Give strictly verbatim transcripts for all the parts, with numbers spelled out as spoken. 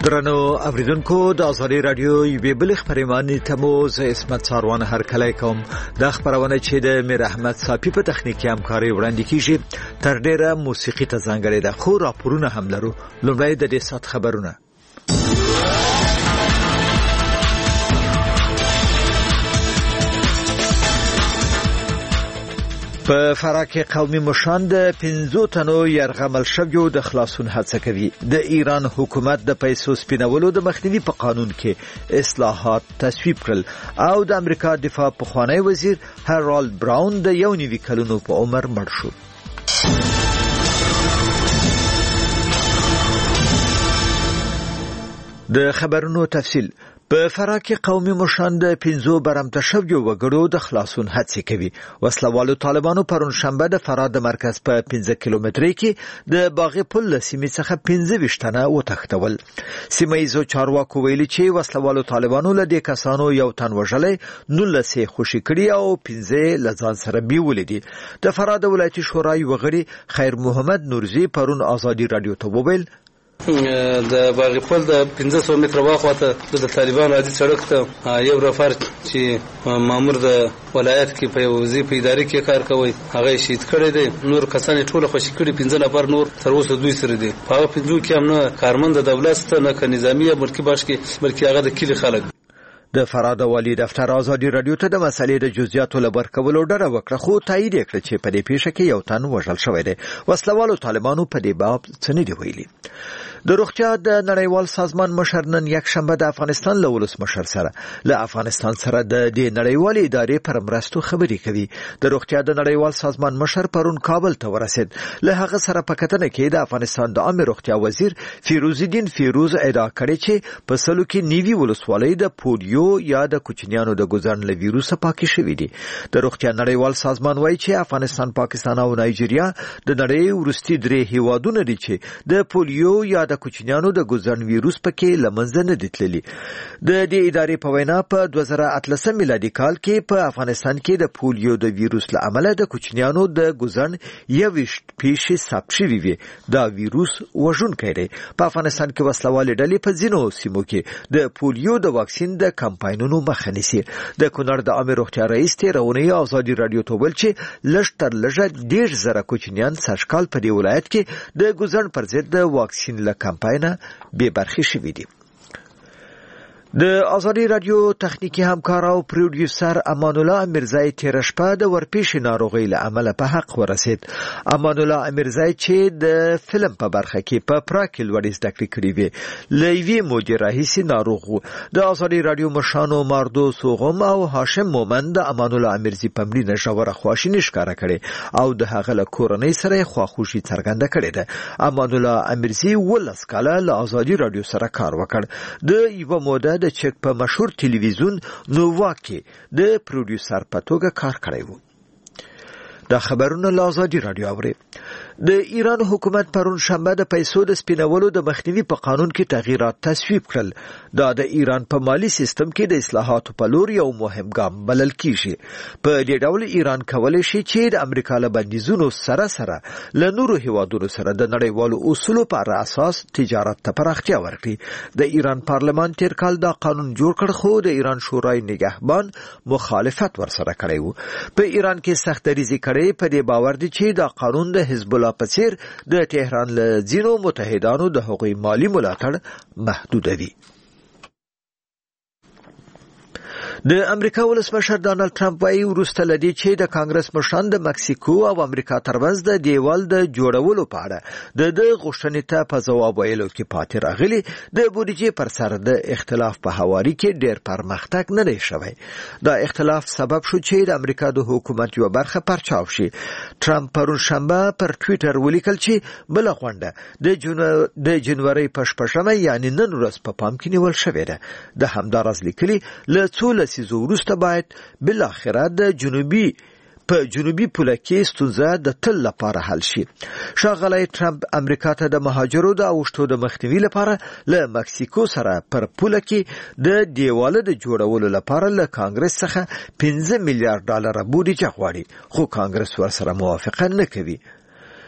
درنو اوریدونکو د آزادی رادیو یوې بل خبرونه ته مو زه اسمت ساروان هر کله کوم د خبرونه چې د میر احمد صافی په تخنیکی همکاري وړاندې کیږي تر ډیره موسیقي ته ځانګړې ده خو راپورونه هم لرو. لومړی د دې سات خبرونه. په فراه کې قومي مشران د پنځو تنو یرغمل شویو د خلاصون هڅه کوي. د ایران حکومت د پیسو سپینولو د مخنیوي په قانون کې اصلاحات تصویب کړل او د امریکا دفاع پخوانی وزیر هرالد براون د یو نوي کلونو په عمر مړ شو. د خبرونو تفصیل. په فراه کې قومي مشران د پنځو برمته شویو وګړو د خلاصون هڅه کوي. وسلوالو طالبانو پرون شنبه د فراه د مرکز په پنځه کیلومتري کې د باغ پل سیمې څخه پنځه ویشتنه وتښتول. سیمایزو چارواکو ویلي چې وسلوالو طالبانو له دې کسانو یو تن وژلې، نولس یې خوشي کړي او پنځه له ځان سره بیولې دي. د فراه د ولایتي شورای وغړي خیر محمد نورزي پرون آزادی رادیو ته وویل د باغ پل د پنځه سوه متره واخواته د طالبان راځي سړک ته یو رفر چې مامور د ولایت کې په وظیفه اداري کې کار کوي هغه شهید کړی دی. نور کسان ټول خوشي کړي، پنځه نفر نور تر اوسه دوی سره دي. هغه پنځو کې هم نه کارمند د دولت ته نه ک نظامی ملکی باش کې بلکې هغه د کلی خلک. د فراه د والی دفتر آزادی رادیو ته د مسلې د جزئیاتو لپاره کولو ډره وکړه خو تایید کړ چې په دې پیښه کې یو تن وژل شوی دی. وسلوالو طالبانو په دې باب څه نه دی ویلي. د روغتیا د نړیوال سازمان مشر نن یک شنبه د افغانستان له ولسمشر سره له افغانستان سره د دې نړیوال ادارې پر مرستو خبرې کوي. د روغتیا د نړیوال سازمان مشر پرون کابل ته ورسید. له هغه سره په کتنه کې د افغانستان د عامه روغتیا وزیر فیروز الدین فیروز ادعا کړې چې په سلو کې نیوي ولسوالۍ د پولیو یا د کوچنیانو د ګزارن له ویروس پاکي شوې دي. د روغتیا نړیوال سازمان وایي چې افغانستان، پاکستان او نایجیریا د نړۍ وروستي درې هیوادونه دي چې د پولیو یا د کوچنیانو د ګزارن ویروس پکې لمنځه نه دي تللي. د دې ادارې په وینا په دوه زره اتلسم میلادي کال کې په افغانستان کې د پولیو د ویروس له امله د کوچنیانو د ګزارن یویشت پیښې ثبت شوې وي. دا ویروس وژونکی دی. په افغانستان کې وسلوالې ډلې په ځینو سیمو کې د پولیو د واکسین د کمپاینونو مخه نیسي. د کونړ د عامه روغتیا رئیس تیرونی آزادی رادیو ته ویل چې لږ تر لږه ډېر زره کوچنیان سږکال په دې ولایت کې د ګزارن پر ضد د واکسین له کمپاینه بې برخې شوي دي. د آزادی رادیو تخنیکی همکار او پروډوسر امان الله امیرزای تیر شپه د ورپېښې ناروغۍ له امله په حق ورسید. امان الله امیرزای چې د فلم په برخه کې په پراګ لوړ زده کړې کړې وې له یوې مودې راهیسې ناروغ و. د آزادی رادیو مشرانو ماردو سوغم او هاشم مومن د امان الله امیرزي په مړینه ژوره خواشیني ښکاره کړې او د هغه له کورنۍ سره خواخوږي څرګنده کړې ده. امان الله امیرزي ولس کاله له آزادی رادیو سره کار وکړ. د یو موده د چک په مشهور تلویزیون نووا کې د پروډوسر په توګه کار کړی و. دا خبرونه له آزادی رادیو اوري. د ایران حکومت پرون شنبه د پیسو د سپینولو د مخنیوي په قانون کې تغییرات تصویب کړل. دا د ایران په مالی سیستم کې د اصلاحاتو په لور یو مهم ګام بلل کیږي. په دې ډول ایران کولی شي چې د امریکا له بندیزونو سره سره له نورو هیوادونو سره د نړیوالو اصولو پر اساس تجارت ته پراختیا ورکړي. د ایران پارلمان تیر کال دا قانون جوړ کړ خو د ایران شورای نگهبان مخالفت ورسره کړی و. په ایران کې سخت دریځي کړي په دې باور دي چې دا قانون د حزب الله په څیر د تهران له ځینو متحدانو د حقوقي مالی ملاتړ محدودوي. د امریکا ولسمشر ډانلډ ټرمپ وايي وروسته لدی چې د کانګرس مشران د مکسیکو او امریکا ترمنځ د دیوال د جوړولو په اړه د د غوښتنې ته په ځواب ویلو کې پاتې راغلي. د بودیجې پر سر د اختلاف په حواله کې ډېر پرمختګ نه دی شوی. دا اختلاف سبب شو چې د امریکا د حکومت یو برخه پرچاو شي. ټرمپ پرون شنبه پر ټوئیټر ولیکل چې بل غونډه د جنو د جنوري په شپږمه یعنی نن ورځ په پام کې نیول شوې ده. د همدارز لیکلي له څو لسیزو وروسته باید بل اخره د جنوبي په جنوبي پوله کې ستونزه د تل لپاره حل شي. ښاغلی ټرمپ امریکا ته د مهاجرو د اوښتو د مخنیوي لپاره له مکسیکو سره پر پوله کې د دیواله د جوړولو لپاره له کانګرس څخه پنځه میلیارډ ډالر بودیجه غواړي خو کانګرس ورسره موافقه نه کوي.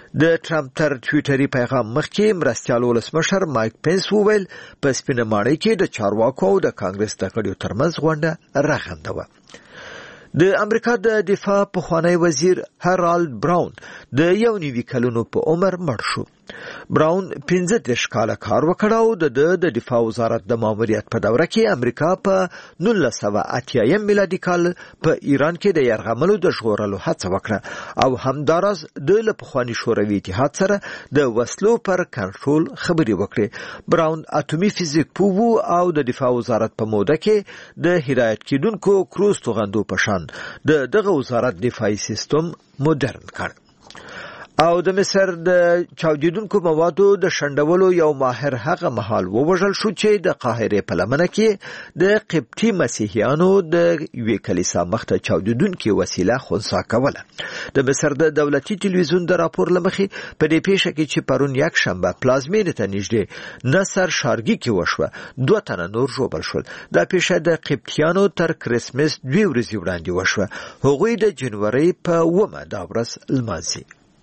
د ټرمپ تر ټویټري پیغام مخکې مرستیال ولسمشر مایک پنس وویل په سپینه ماڼۍ کې د چارواکو او د کانګرس د غړیو ترمنځ غونډه رغنده وه. د امریکا د دفاع پخوانی وزیر هرالد براون د یو نوي کلونو په عمر مړ شو. براون پنځه دېرش کاله کار وکړ او د د دفاع وزارت د ماموریت په دوره کې امریکا په نولس سوه اتیا میلادي کال په ایران کې د یرغملو د ژغورلو هڅه وکړه او همداراز د له پخواني شوروي اتحاد سره د وسلو پر کنټرول خبرې وکړې. براون اټومي فزیک پوه او د دفاع وزارت په موده کې د هدایت کیدونکو کروز توغندو په شان د دغه وزارت دفاعي سیستم مدرن کړ. او د مصر د چاودیدونکو موادو د شندولو یو ماهر هغه مهال ووژل شو چې د قاهره په لمنه کې د قبطي مسیحیانو د یوې کلیسا مخته چاودیدونکو وسیله خنثی کوله. د مصر د دولتي ټلویزیون د راپور لمخې په دې پیښه کې چې پرون یک شنبه پلازمینې ته نږدې نصر شارګي کې وشوه دوه تنه نور ژوبل شول. دا پیښه د قبطیانو تر کریسمس دوی ورځې وړاندې وشوه. هغوی د جنوري په اوومه دا ورځ لمانځي.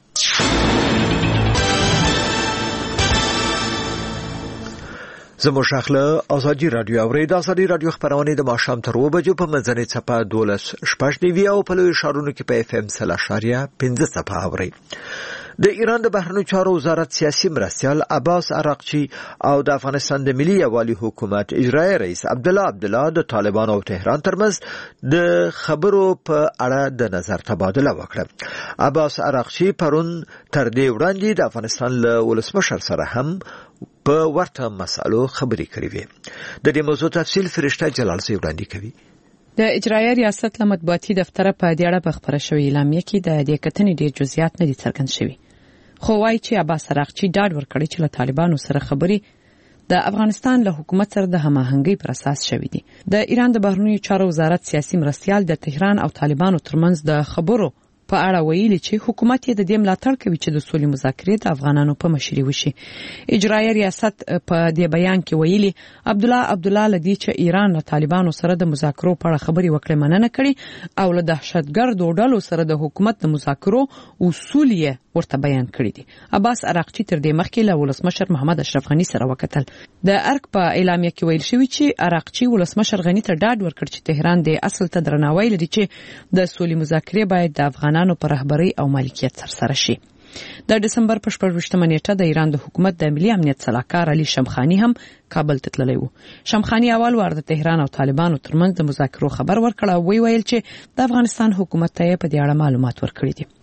زموږ شاخله ازادي رادیو اورید. ازادي رادیو خبرونه د ماښام تر اوه بجو په منځنۍ څپه دولس شپږ نیوي او په لوی ښارونو کې په اف ام سل اشاریه پنځه څپه اوري. د ایران د بهرنیو چارو وزارت سیاسي مرستیال عباس عراقچی او د افغانستان د ملي یوالي حکومت اجرایی رئیس عبدالله عبدالله د طالبان او تهران ترمنځ د خبرو په اړه د نظر تبادله وکړه. عباس عراقچی پرون تر دې وړاندې د افغانستان له ولسمشر سره هم په ورته مسالو خبرې کړې وې. د دې موضوع تفصیل فرشته جلال سي وړاندې کوي. د اجرایه ریاست له مطبوعاتي دفتر په دې اړه خبره شوې اعلامیه کې د دې کتنې ډېر جزئیات نه دي څرګند شوي. خو وايي چې عباس عراقچی ډاډ ورکړي چې له طالبانو سره خبرې د افغانستان له حکومت سره د هماهنګۍ پر اساس شوې دي. د ایران د بهرنیو چارو وزارت سیاسي مرستیال د تهران او طالبانو ترمنځ د خبرو په اړه ویلي چې حکومت یې د دې ملاتړ کوي چې د سولې مذاکرې د افغانانو په مشرۍ وشي. اجرایه ریاست په دې بیان کې ویلي عبدالله عبدالله لدی چې ایران له طالبانو سره د مذاکرو په اړه خبرې وکړې مننه کړي او له دهشتګردو ډلو سره د حکومت د مذاکرو اصول یې ورته بیان کړی دي. عباس عراقچی تر دې مخکې له ولسمشر محمد اشرف غنی سره وکتل. د ارګ په اعلامیه کې ویل شوی چې عراقچی ولسمشر غنی ته ډاډ ورکړ چې تهران د اصل ته درناوی لري چې د سولې مذاکرې باید د افغانانو پر رهبرۍ او مالکیت سرسره شي. د دسمبر په شپږویشتمه نیټه د ایران د حکومت د ملي امنیت سلاکار علي شمخانی هم کابل ته تللی و. شمخانی اول وار د تهران او طالبانو ترمنځ د مذاکرو خبر ورکړ او وی ویل چې د افغانستان حکومت ته په دې اړه معلومات ورکړي دي.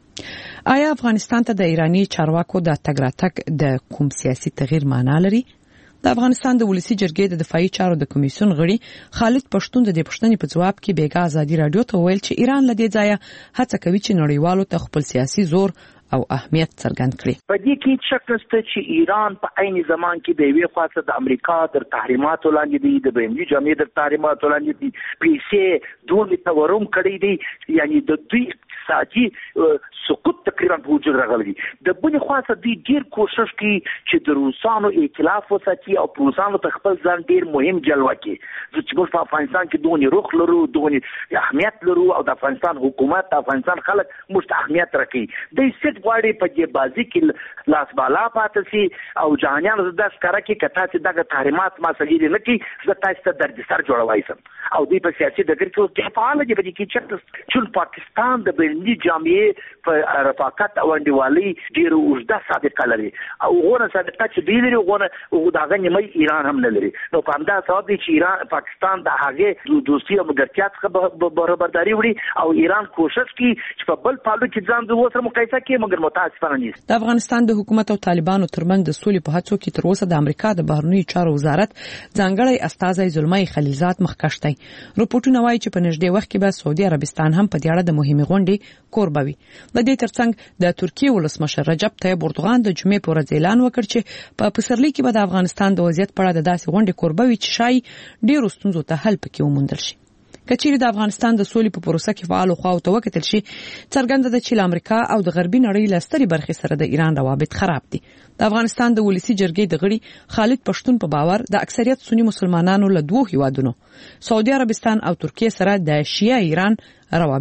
آیا افغانستان ته د ایرانی چارواکو د تګ راتګ د کوم سیاسي تغییر معنا لري؟ د افغانستان د ولسی جرګې د دفاعي چارو د کمیسیون غړي خالد پښتون د دې پښتنې په جواب کې بیګا ازادي رادیو ته ویل چې ایران له دې ځایه هڅه کوي چې نړیوالو ته خپل سیاسي زور او اهمیت څرګند کړي. په دې کې شک نشته چې ایران په عین زمان کې د یوې خاصه د امریکا در تحریماتو لاندې دی، د بینالمللي جامعې در تحریماتو لاندې دی، پیسې دوه تورم کړی دی، یعنی د دوی اقتصادي سقوط تقریبا په وجود راغلی. د بلې خاصه دوی ډیر کوشش کوي چې د روسانو ائتلاف وساتي او په روسانو ته خپل ځان ډیر مهم جلوه کړي. چې موږ په افغانستان کې دونې روخ لرو، دونې اهمیت لرو او د افغانستان حکومت د افغانستان خلک موږ ته اهمیت راکړي. دوی ست غواړي په دې بازي کې لاس بالا پاتې شي او جهانیان زده ښکاره کړي که تاسې دغه تحریمات مسلې نه کړي زه تاسو ته دردسر جوړولی شم. او دوی په سیاسي ډګر کې اوس فعاله دي. په دې کې چې پاکستان د بینالمللي جامعې په رفاقت او انډیوالۍ ډېره اوږده سابقه لري او هغونه سابقه چې دوی لري هغونه د هغه نیمه ایران هم نه لري. نو په همدا سبب دی چې ایران پاکستان د هغې دوستي او ملګرتیا څخه برابرداري وړي او ایران کوشش کوي چې په بل پالو کې ځان د ورسره مقایسه کړي، مګر متاسفانه نه. د افغانستان د حکومت او طالبانو ترمنځ د سولې په هڅو کې تر اوسه د امریکا د بهرنیو چارو وزارت ځانګړی استازی زلمۍ خلیلزاد مخکښ دی. رپورټونه وایي چې په نږدې وخت کې به سعودي عربستان هم په دې اړه د مهمې غونډې کوربه وي. د دې ترڅنګ د ترکیې ولسمشر رجب طیب اردوغان د جمعې په ورځ اعلان وکړ چې په پسرلي کې به د افغانستان د وضعیت په اړه د داسې غونډې کوربه وي چې شاید ډېرو ستونزو ته حل پکې وموندل شي. کچېرې د افغانستان د سولې په پروسه کې فعال خو او توکتل شي څرګنده ده چې امریکا او د غربي نړۍ لستري برخې سره د ایران روابط خراب دي. د افغانستان د ولسی جرګې د غړي خالد پښتون په باور د اکثریت سنی مسلمانانو له دوه هیوادونو سعودي عربستان او ترکیه سره د شیعه ایران روابط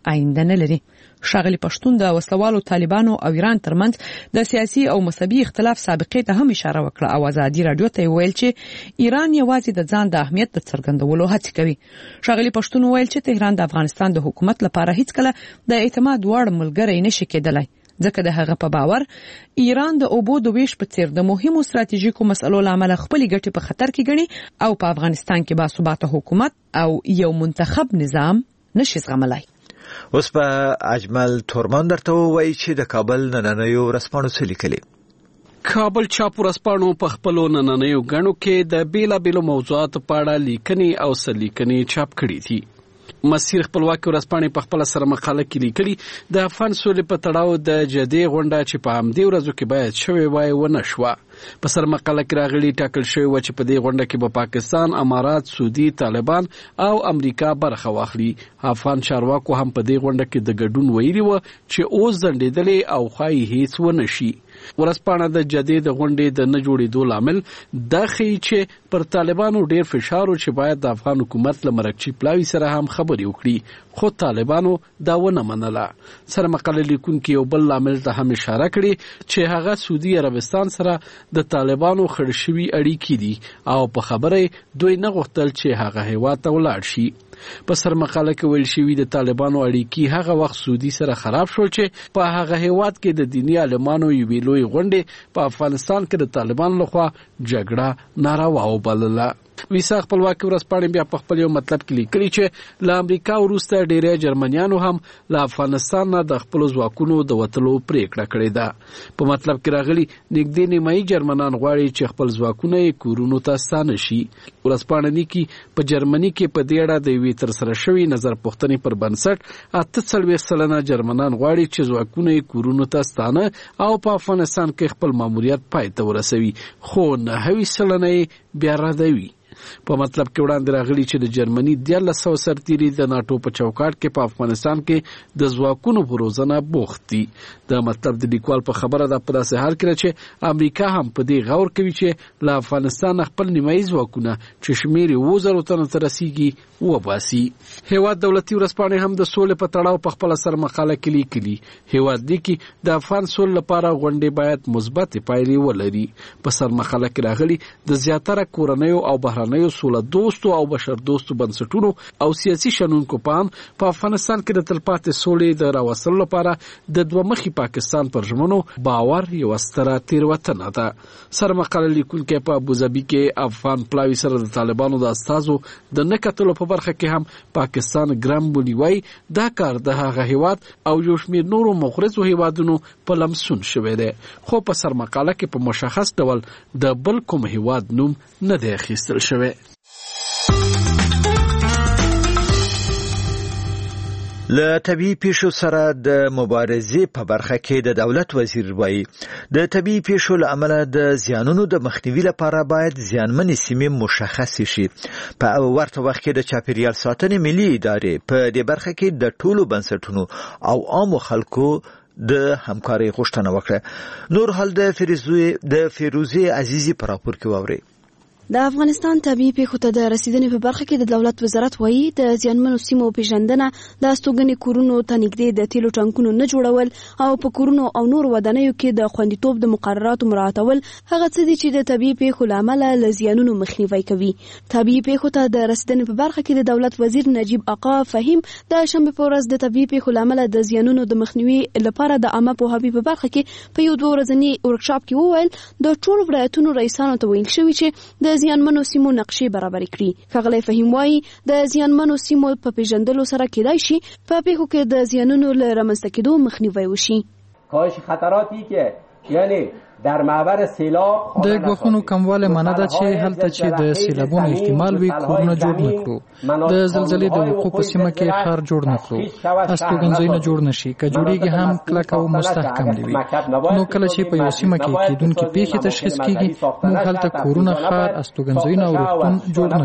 آینده نه لري. ښاغلي پښتون د وسلوالو طالبانو او ایران ترمنځ د سیاسي او مذهبي اختلاف سابقې ته هم اشاره وکړه او ازادي رادیو ته ویل چې ایران یوازې د ځان د اهمیت د څرګندولو هڅه کوي. ښاغلي پښتون ویل چې تهران د افغانستان د حکومت لپاره هیڅ کله د اعتماد وړ ملګری نشي کېدلی، ځکه د هغه په باور ایران د اوبو د ویش په څیر د مهمو ستراتیژیکو مسلو لامل خپل ګټې په خطر کې ګڼي او په افغانستان کې باثباته حکومت او یو منتخب نظام نشي زغملای. اوس په اجمل تورمان درته وایي چې د کابل نننیو ورځپاڼو څه لیکلي. کابل چاپ ورځپاڼو په خپلو نننیو غڼو کې د بیلابیلو موضوعاتو په اړه لیکنې او سلیکنې چاپ کړي دي. مسیر خپلواکي ورځپاڼې په خپل سره مقاله کې لیکلي د افغان سولې په تړاو د جدي غونډه چې په همدې ورځو کې باید شوې وای ونه شوه. په سر مقاله کې راغلي ټاکل شوی و چې په دې غونډه کې به پاکستان، امارات، سعودي، طالبان او امریکا برخه واخلي. افغان چارواکو هم په دې غونډه کې د ګډون ویلي و چې اوس ځنډېدلې او خای هیڅ ونه شي. ورځپاڼه د جدي د غونډې د نه جوړېدو لامل دا ښیي چې پر طالبانو ډیر فشار و چې باید د افغان حکومت له مرکچي پلاوي سره هم خبرې وکړي، خو طالبانو دا ونه منله. سره مقاله لیکونکي یو بل لامل ته هم اشاره کړي چې هغه سعودي عربستان سره د طالبانو خړ شوي اړیکې دي او په خبره دوی نه غوښتل چې هغه هیواد ته ولاړ شي. په سر مقاله کې ویل شوی د طالبانو اړیکې هغه وخت سعودي سره خراب شول چې په هغه هیواد کې د دینی عالمانو یوې لوی غونډې په افغانستان کې د طالبانو لخوا جګړه ناروا وبلله. ویسا خپلواکي ورځپاڼې بیا په خپل یو مطلب کې لیکلي چې له امریکا وروسته ډیری جرمنیانو هم له افغانستان نه د خپل ځواکونو د وتلو پریکړه کړې ده. په مطلب کې راغلي نږدې نیمایي جرمنان غواړي چې خپل ځواکونه یې کورونو ته ستانه شي. ورځپاڼه لیکي په جرمني کې په دې اړه د یوې ترسره شوې نظر پوښتنې پر بنسټ اته څلوېښت سلنه جرمنان غواړي چې ځواکونه یې کورونو ته ستانه او په افغانستان کې خپل ماموریت پای ته ورسوي، خو نهه سلنه یې بیا ردوي. په مطلب کې وړاندې راغلي چې د جرمني دیارلس سوه سرتیري د ناټو په چوکاټ کې په افغانستان کې د ځواکونو په روزنه بوخت دي. د مطلب د لیکوال په خبره ده په داسې حال کې چې امریکا هم په دې غور کوي چې له افغانستان خپل نیمایي ځواکونه چې شمیر یې اووه زرو تنو ته رسیږي وباسي. هیواد دولتي ورځپاڼې هم د سولې په تړاو په خپل سر مقاله کې لیکلي. هیواد لیکي د افغان سولې لپاره غونډې باید مثبت پایلې ولري. په سر مقاله کې راغلي د زیاتره کورنیو او بهرنیو سوله دوستو او بشر دوستو بنسټونو او سیاسي شنونکو پام په افغانستان کې د تلپاتې سولې د راوستلو لپاره د دوه مخي پاکستان پر ژمنو باور یو ستره تیروتنه ده. سر مقاله لیکونکي په ابوظبي کې افغان پلاوي سره د طالبانو د استازو د نه کتلو په برخه کې هم پاکستان ګرام بونیوي دا کار د هغه هیواد او یو شمېر نورو مغرضو هیوادونو په لمسون شوی دی، خو په سر مقاله کې په مشخص ډول د بل کوم هیواد نوم نه دی اخیستل شوی. له طبيعي پیښو سره د مبارزې په برخه کې د دولت وزیر وایي د طبيعي پیښو له امله د زیانونو د مخنیوي لپاره باید زیانمنې سیمې مشخص شي. په ورته وخت کې د چاپیریال ساتنې ملي ادارې په دې برخه کې د ټولو بنسټونو او عامو خلکو د همکارۍ غوښتنه وکړه. نور حال د فیروزي د فیروزي عزیزي پر راپور کې واوري. د افغانستان طبيعي پیښو ته د رسیدنې په برخه کې د دولت وزارت وایي د زیانمنو سیمو پیژندنه، د استوګنې کورونو ته نږدې د تیلو ټانکونو نه جوړول او په کورونو او نور ودانیو کې د خوندیتوب د مقرراتو مراعاتول هغه څه دي چې د طبيعي پیښو لامل له زیانونو مخنیوي کوي. طبيعي پیښو ته د رسیدنې په برخه کې د دولت وزیر نجیب آقا فهیم د شنبه په ورځ د طبيعي پیښو لامل د زیانونو د مخنیوي لپاره د عامه پوهاوي په برخه کې په یو دوه ورځنی ورکشاپ کې وویل د ټولو ولایتونو رئیسانو ته ویل شوی چې د زیانمنو سیمو نقشې برابر کړي. ښاغلی فهیم وایي د زیانمنو سیمو په پیژندلو سره کېدای شي په پیښو کې د زیانونو له رامنځته کېدو مخنیوی وشي. کاهش خطراتی که یعنی در معبر سیلاب د غوښنو کمواله معنی ده چې هلته چې د سیلابونو احتمال وي کورونه جوړ نکړو، د زلزلې د وقوع په سیمه کې خار جوړ نکړو، استوګنځایونه جوړ نشي، که جوړیږي هم کلک او مستحکم دی. نو کله چې په یو سیمه کې کېدونکې پیښې تشخیص کیږي موږ هلته کورونه، خار، استوګنځایونه او روغتون جوړ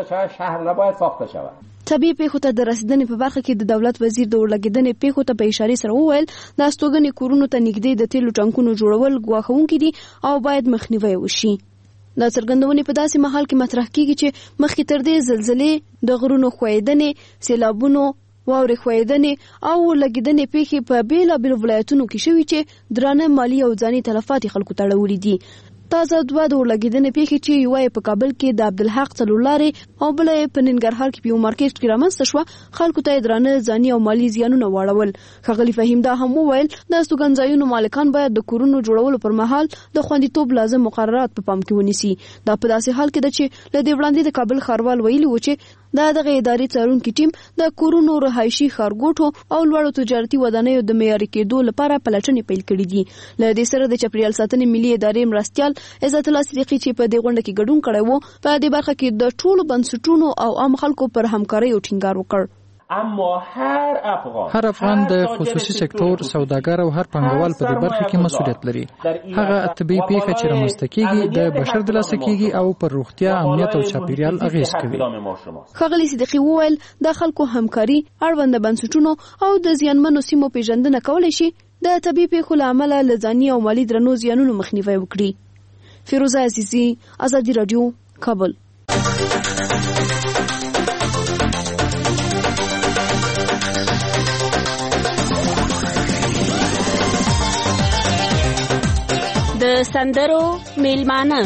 نکړو. طبيعي پیښو ته د رسیدنې په برخه کې د دولت وزیر د ورلګیدنې پیښو ته په اشاره سره وویل د استوګنې کورونو ته نږدې د تیلو ټانکونو جوړول ګواښونکي دي او باید مخنیوی وشي. د څرګندونې په داسې مهال کې مطرح کیږي چې مخکې تر دې زلزلې، د غرونو ښویېدنې، سیلابونو، واورې ښویېدنې او لګېدنې پیښې په بېلابېلو ولایتونو کې شوي چې درانه مالي او ځاني تلفات خلکو ته اړولي دي. تازه دوه د ورلګېدنې پیښې چې یوه یې په کابل کې د عبدالحق څلورلارې او بله یې په ننګرهار کې په یو مارکیټ کې رامنځته شوه، خلکو ته یې درانه ځاني او مالي زیانونه واړول. ښاغلي فهیم دا هم وویل د استوګنځایونو مالکان باید د کورونو جوړولو پر مهال د خوندیتوب لازم مقررات په پام کې ونیسي. دا په داسې حال کې ده چې له دې وړاندې د کابل ښاروال ویلي و چې دا دغه ادارې څارونکي ټیم د کورونو رهایشي ښارګوټو او لوړو تجارتي ودانیو د معیاري کېدو لپاره پلټنې پیل کړي دي. له دې سره د چاپیریال ساتنې ملي ادارې مرستیال عزت الله صدیقي چې په دې غونډه کې ګډون کړی و، په دې برخه کې د ټولو بنسټونو او عام خلکو پر همکارۍ ټینګار وکړ. اما هر افغان هر افغان د خصوصي سکتور، سوداګر او هر پانګوال په دې برخه کې مسؤلیت لري. هغه طبي پیښه چې رامنځته کیږي د بشر د لاسه کیږي او پر روغتیا، امنیت او چاپیریال اغیز کوي. ښاغلي صدیقي وویل د خلکو همکاري، اړوند بنسټونو او د زیانمنو سیمو پیژندنه کولای شي د طبي پیښو له امله له ځاني او مالي درنو زیانونو مخنیوی وکړي. فیروزه عزیزی، ازادي رادیو، کابل. د سندرو میلمانه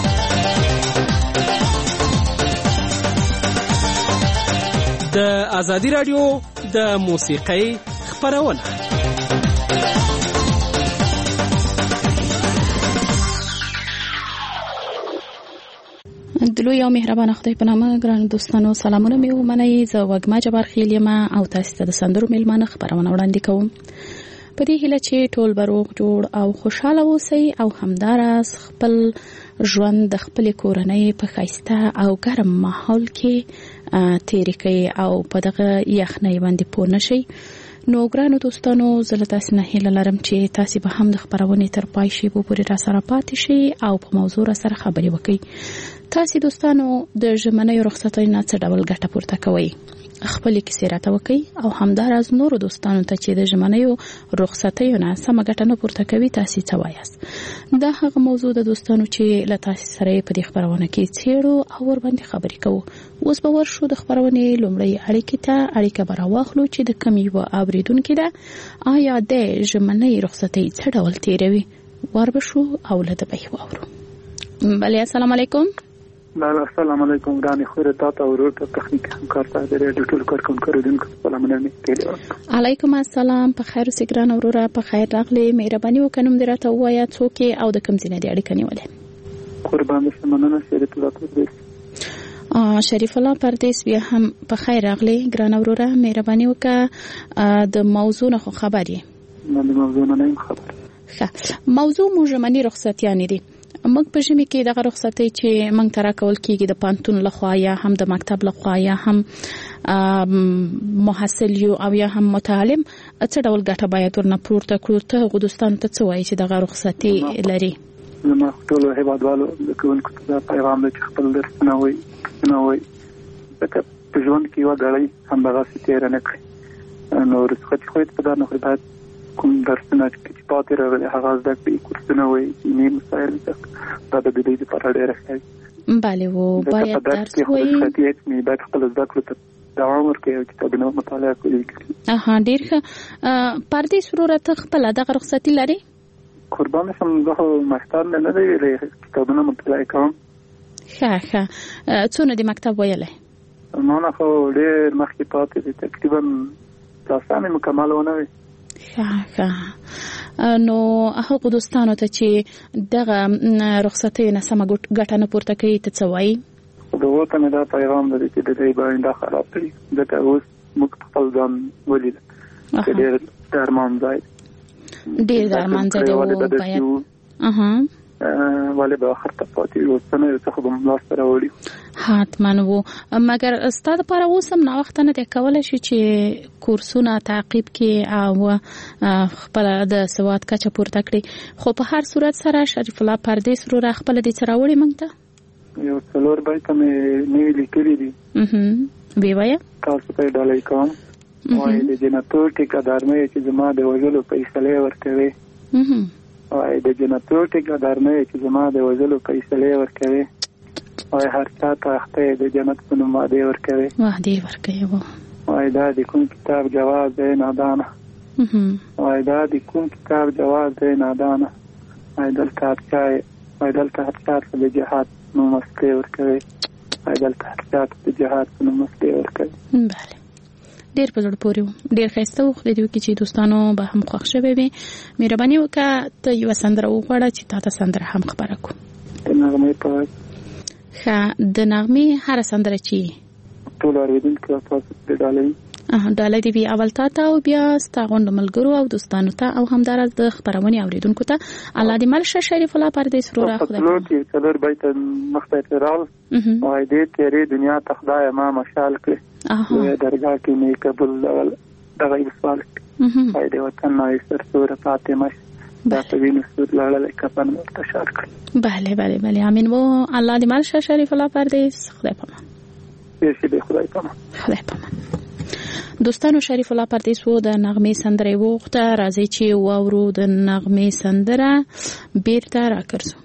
د ازادي رادیو د موسیقۍ خپرونه. دلو یو مهربان خدای په نامه ګران دوستانو سلامونه مې ومنئ. زه وږمه جبار خیل یم او تاسو ته د سندرو میلمانه خبرونه وړاندې کوم. په دې هیله چې ټول به روغ جوړ او خوشاله اوسئ او همداراز خپل ژوند د خپل کورنۍ په ښایسته او ګرم ماحول کې تیری کړئ او په دغه یخنۍ باندې پوه نشئ. نو ګرانو دوستانو، زه له تاسو نه هیله لرم چې تاسو به هم د خبرونې تر پای شیبو پورې را سره پاتې شئ او په موضوع را سره خبرې وکړئ. تاسو دوستانو د ژمنیو رخصتۍ نه څه ډول ګټه پورته کوئ؟ خپل کیسې راته وکړئ او همداراز نورو دوستانو ته چې د ژمنیو رخصتیو نه سمه ګټه نه پورته کوي تاسو څه وایاست؟ دا هغه موضوع د دوستانو چې له تاسو سره په دې خبرونه کې څېړو او ور باندې خبرې کوو. اوس به ورشو د خبرونې لومړی اړیکې ته. اړیکه به راواخلو چې د کوم یو اوریدونکي ده آیا د ژمنۍ رخصتۍ څه ډول تیروي. ور به شو او له ده به یې واورو. بله، السلام علیکم. بله، السلام علیکم. ګرانې خوره تا ته ورور ته تخنیکي همکار ته د ریډیو ټول کارکونکو اوریدونکو سلامونه مې کوي. علیکم السلام. په خیر اوسې ګران وروره. په خیر راغلې. مهرباني وکړه نوم دې راته ووایه، څوک یې او د کوم ځای نه دې اړیکه نیولې؟ قربان شم، مننه. شریف الله پردیس. شریف الله پردیس، بیا هم په خیر راغلې ګران وروره. مهرباني وکړه د موضوع نه خو خبر یې؟ نه، د موضوع نه یم خبر. ښه، موضوع مو ژمني رخصتیانې دي. موږ په ژمي کې دغه رخصتۍ چې موږ ته راکول کېږي د پانتون لخوا یا هم د مکتب لخوا یا هم محصل یو او یا هم متعلم، څه ډول ګټه باید ورنه پورته کړو؟ ته هغو دوستانو ته څه وایي چې دغه رخصتۍ لري؟ زما ټولو هیوادوالو د کوونکو ته دا پیغام دی چې خپل درسونه وایي نه وایي، ځکه په ژوند کې یوه ګړۍ همدغسې تېره نه کړي. نو رخصتي خو په دا نه خو باید کوم درسونه چې پاتې راغلي هغه زده کړي، کورسونه وایي، علمي مسایل زده کړي. دا د دوی لپاره ډېره ښه وي. بله، و باید درس وایي. رخصتي هېڅ باید خپل زده کړو ته دوام ورکړي او کتابونه مطالعه کړي. اها، ډېر ښه. پردیس وروره، ته خپله دغه رخصتي لرې؟ قربان شم، زه خو مکتب مې نه دی ویلی، کتابونه مطالعه کوم. ښه ښه. څونه د مکتب ویلی؟ ما نه خو ډېر مخکې پاتې دی، تقریبا درسونه مې مکمل ونه وي. ښه ښه. نو هغو دوستانو ته چې دغه رخصتیو نه سمه ګټه نه پورته کوي ته څه وایي؟ دغو ته مې دا پیغام لري چې د دوی باندې دا خراب کړي، ځکه اوس موږ خپل ځان ولیده چې ډېر د ارمان ځای ډېر د ارمان ځای دی او باید ولې به آخر ته پاتې وي، اوسنه یو څه خو به مو لاسته راوړي. حتما و، مګر ستا دپاره اوس هم ناوخته نه دی کولی شي چې کورسونه تعقیب کړي او خپله د سواد کچه پورته کړي. خو په هر صورت سره شریف الله پردیس وروره خپله دې څه راوړي موږ ته؟ یو څلور بیته مې نوي لیکلي دي. ویې وایه. تاسو ته یې ډالۍ کوم. وایي د جنتو ټیکهدارمۍ چې زما د وژلو فیصلې ورکوي. وای د جنتو ټیکهدارمۍ چې زما د وژلو فیصلې ورکوي. وای هر چا ته اخته د جنت په نوم وعدې ورکوي. وعدې ورکوي. وای دا د کوم کتاب جواز دی نادانه وای دا د کوم کتاب جواز دی نادانه وای دلته هر چا وای دلته هر چا ته د جهاد نوم مسلې ورکوي وای دلته هر چا ته د جهاد نوم مسلې ورکوي. بله ډېر په زړه پورې و ډېر ښایسته و خدای دې وکړي چې دوستانو به هم خوښ شوی وي. مهرباني وکړه ته یوه سندره وغواړه چې تا ته سندره هم خبره کړو. د نغمې په ښه د نغمې هره سندره چې ټول اورېدونکي او تاسو پرې ډالوي ډالۍ دې وي اول تا ته او بیا ستا غونډو ملګرو او دوستانو ته او همداراز د خپرونې اورېدونکو ته. الله دې مل شه شریف الله پردیس وروره خدای پاک چې څلور بیت مخته ترال وای دې تیرې دنیا ته خدای ما مشال کړې دې درګه کې مې قبول دغه سوال وای دې وطن نو سر سور فاطمه دا توین سود لړل کفن مرتشار کړ. بله بله بله امين وو الله دې مل شه شریف الله پردیس خدای پامان دې خدای پامان خدای پامان. دوستانو شریف الله پردیس وو د نغمې سندره وغوښته. راځي چې واورو د نغمې سندره بیرته راکرځو.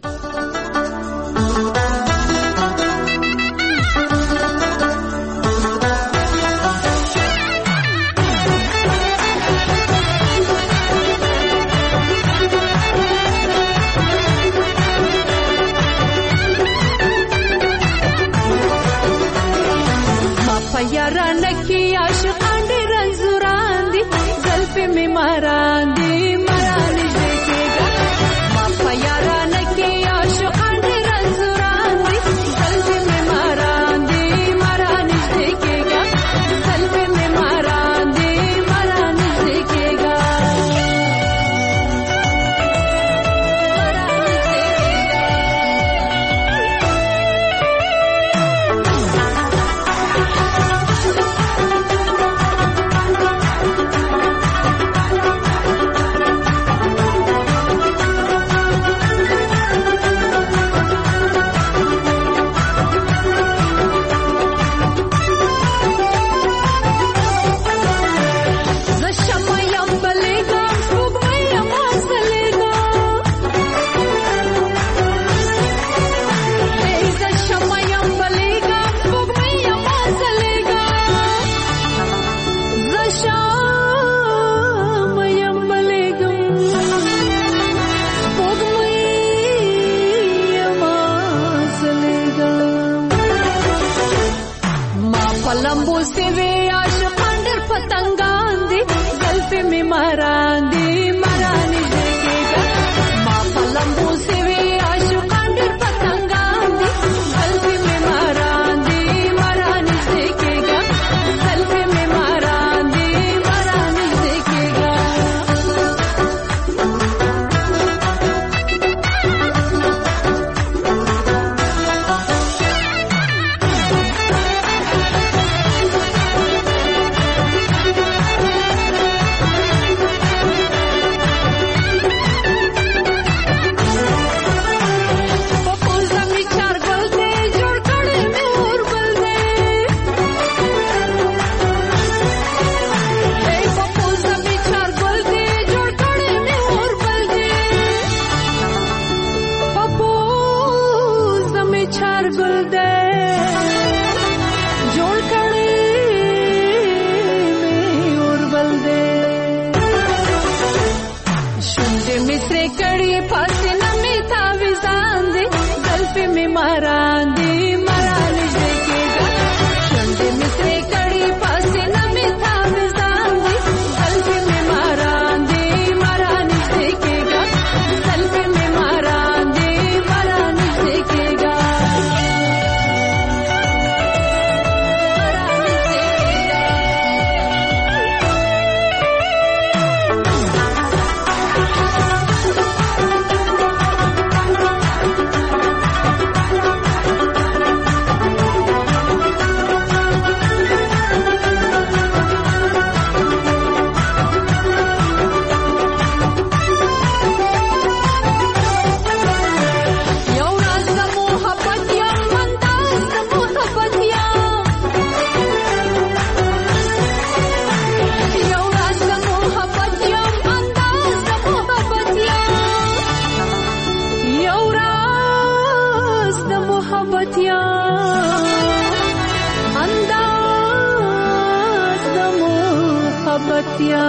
زړورتیا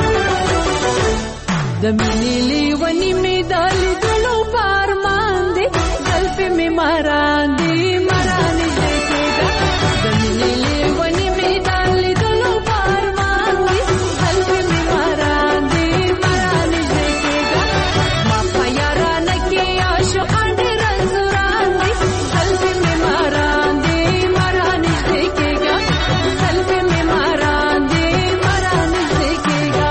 د مینې لیونی مې د لیدلو په ارمان دی زلفې مې ماران دي ماران نږدې کېږه د مینې لیونی مې د لیدلو په ارمان دی زلفې مې ماران دي ماران نږدې کېږه ما په یارانه کې عاشقان ډېر انځوران دي زلفې مې ماران دي ماران نږدې کېږه زلفې مې ماران دي ماران نږدې کېږه.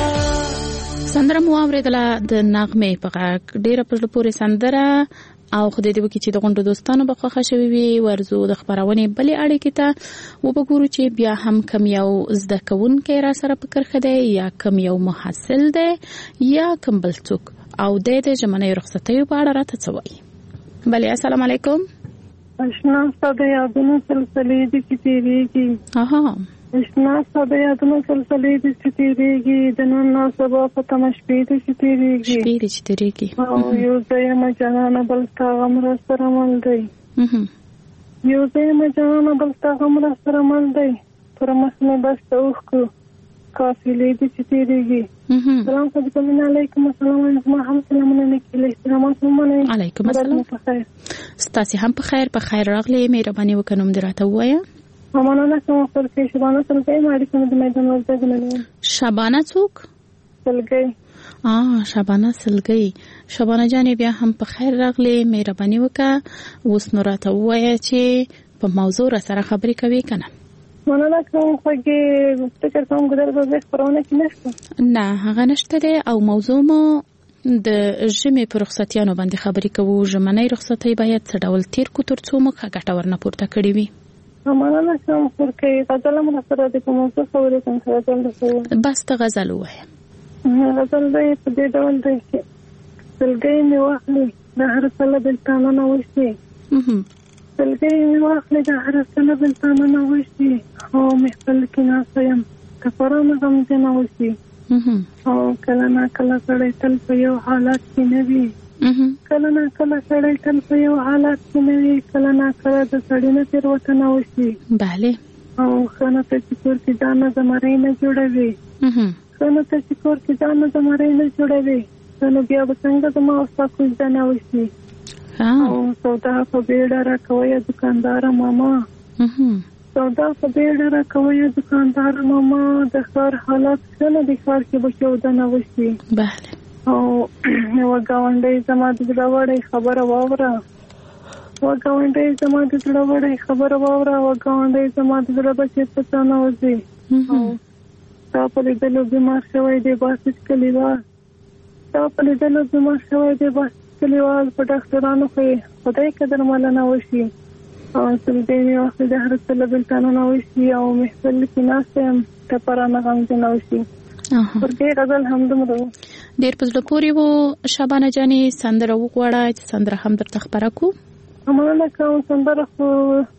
سندره مو اوریدله د نغمې په غږ ډیره په زړه پورې سندره او خدای دې وکړي چې د غونډو دوستانو به خوښه شوي وي. ورځو د خپرونې بلې اړیکې ته وبګورو چې بیا هم کم یو زده کوونکی را سره په کرښه دی یا کم یو محصل دی یا کم بل څوک او دی د ژمنیو رخصتیو په اړه راته څه وایي. بلې السلام علیکم. اشنا ستا د یادونو سلسلې دي چې تېرېږي. اها اشنا ستا د یادونو سلسلې دي چې تېرېږي د نن او سبا په تمه شپې دي چې تېرېږي شپې دي چې تېرېږي او یو ځای یم جانانه بل ستا غم راسره مل دی یو ځای یم جانانه بل ستا غم راسره مل دی پر مخ مې بس د اوښکو قافلې دي چې تېرېږي. سلام صدیقه مینه علیکم السلام زما هم سلامونه نه کېږي احترامات ومنئ. علیکم السلام. ستاسې هم په خیر په خیر راغلې. مهرباني وکړه نوم دې راته ووایه. مننه کوم خپلکۍ شبانه سلګۍ ما اړیکه د میدان ورځ غنلې. شبانه څوک؟ سلګۍ. آ شبانه سلګۍ. شبانه جانې بیا هم په خیر راغلې. مهرباني وکړه اوس نو راته ووایه چې په موضوع را سره خبرې کوي که نه؟ مننه کوم خوږې فکر کوم ګودر به زه خپرونه کې نشته. نه هغه نشته دی او موضوع مو د ژمې په رخصتیانو باندې خبرې کوو. ژمنۍ رخصتۍ باید څه ډول تیر کو تر څو موږ ښه ګټه ورنه پورته کړې وي. مننه کوم خوږې غزل هم را سره د کوم څه خبرې کوم غزل درته بس ته غزل ووایه. غزل دی په دې ډول دی چې سلګۍ مې واخلې د هر کله بلتانه نه وشي سلګۍ مې واخلې د هر کله بلتانه نه وشي او مې خپل کې ناسته یم کفرانه غمجنه وشي او کله نا کله سړی تل په یو حالت کې نه وي کله نا کله سړی تل په یو حالت کې نه وي کله نا کله د سړي نه تېروتنه وشي. بله. او ښه نه ته چې کور کې ځان نه زمری نه جوړوي ښه نه ته چې کور کې ځان نه زمری نه جوړوي نو بیا به څنګه زما او ستا کوژده نه وشي. او سودا په بیړه راکویه دوکانداره ماما سودا په بیړه راکویه دوکانداره ماما د ښار حالات ښه نه دي ښار کې به چودنه وشي. بله. او یوه ګاونډۍ زما د زړه وړی خبره واوره یوه ګاونډۍ زما د زړه وړی خبره واوره یوه ګاونډۍ زما د زړه به چېرته څه نه وځي. او ستا په لیدلو بیمار شوی دی باسط کلیوال ستا په لیدلو بیمار شوی دی باسط کلیوال په ډاکټرانو خو یې خدای که درملنه وشي. او سلګۍ مې واخلې د هر څه له بلتانه نه وشي او محفل کې ناسته یم ټپرانه غمجنه وشي. ورګې غزل همدومره و. ډېر په زړه پورې و. شبانه جانې سندره وغواړه چې سندره هم درته خپره کړو. مننه کوم. سندره خو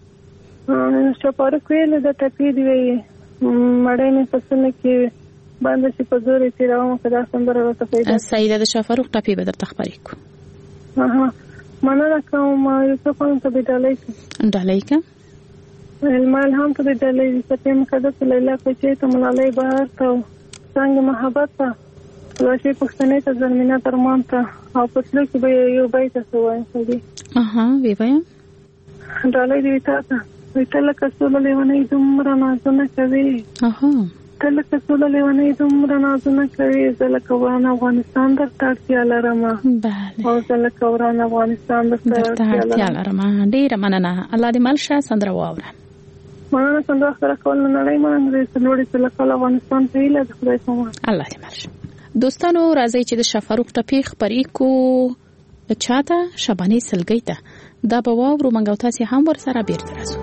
شپارک ویلې د ټپې دې وایي مړی مې پسونه کې باندې چې په زور یې تېروم که دا سندره راته پیدا صحیح ده. د شفاروق ټپې به درته خپرې کړو. مننه کوم. یوسف هم ته دې ډالۍ کړه ډالۍ کړه المال هم ته دې ډالۍ سپې مقدس لیلا کوچۍ ته ملالۍ بهار ته څنګ محبت ته راشي پښتنې ته زرمینه ترمان ته او پسلو کې به یو بیت څه وایم سړي. اها وی وایم ډالۍ دې تا ته وي ته لکه سوله لیونۍ دومره نازونه کوي. اها ته لکه سوله لیونۍ دومره نازونه کوي زه لکه وران افغانستان درته اړتیا لرم. بله. او زه لکه وران افغانستان درته اړتیا لرم. ډېره مننه. الله دې مل شه. سندره واوره. مننه. سندره خپره کول نه نړۍ مننه دې څلوړې څلکل افغانستان په هیله د خدای په امان. الله دې مل شه. دوستانو راځئ چې د شفاروق ټپې خپرې کو چاته شبانې سلګۍ ته دا به واورو موږ او تاسې هم ورسره بیرته راځو.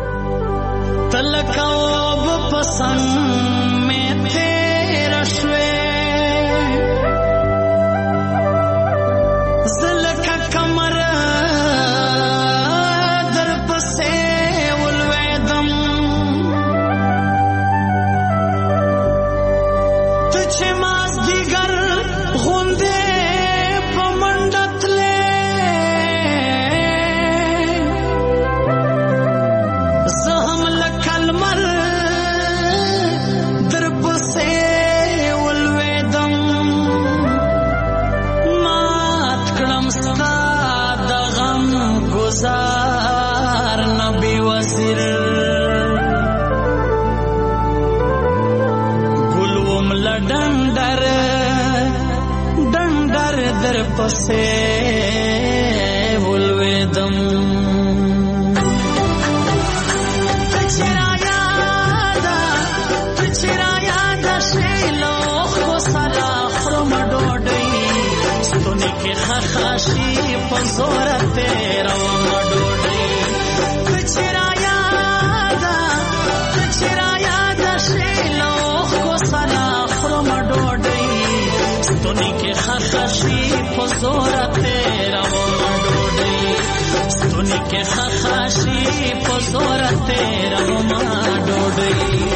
تلکوب پسند میں تیرا شوے زلکا کمر در پسے ولویدم تجھے ماز دیگر غندے پمنڈت لے زہم لکل مر د ډنډر ډنډر در پسې ولویدم خاشي پزور تیرا وډوډي کچرایا دا کچرایا دا شیلو کو سلا خرم ډوډي ستونی کې خاشي پزور تیرا وډوډي ستونی کې خاشي پزور تیرا وډوډي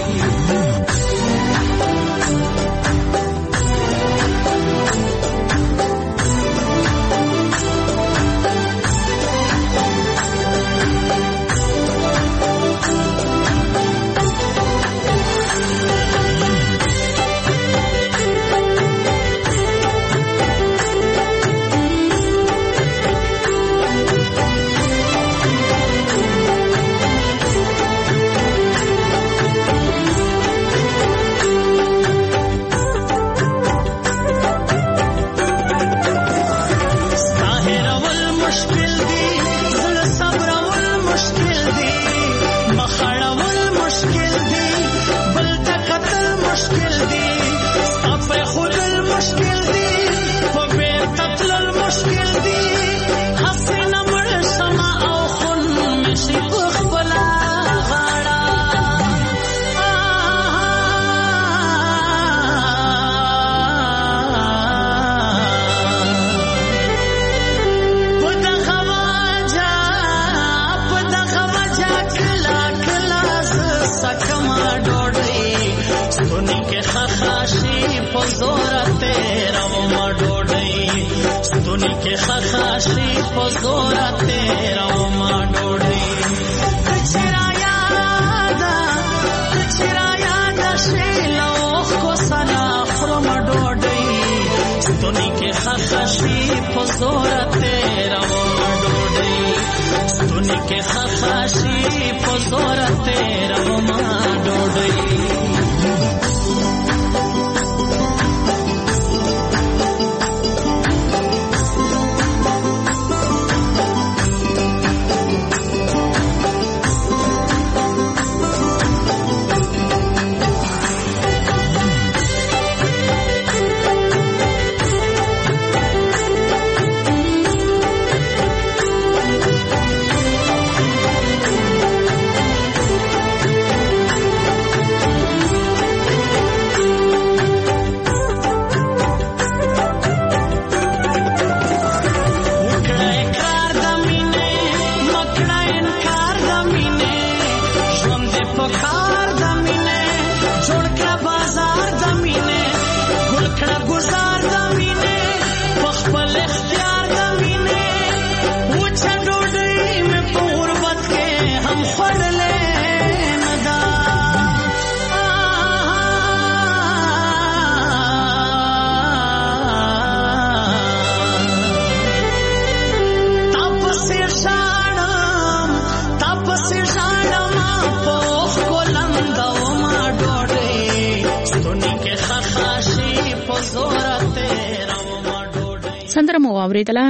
سندره مو اوریدله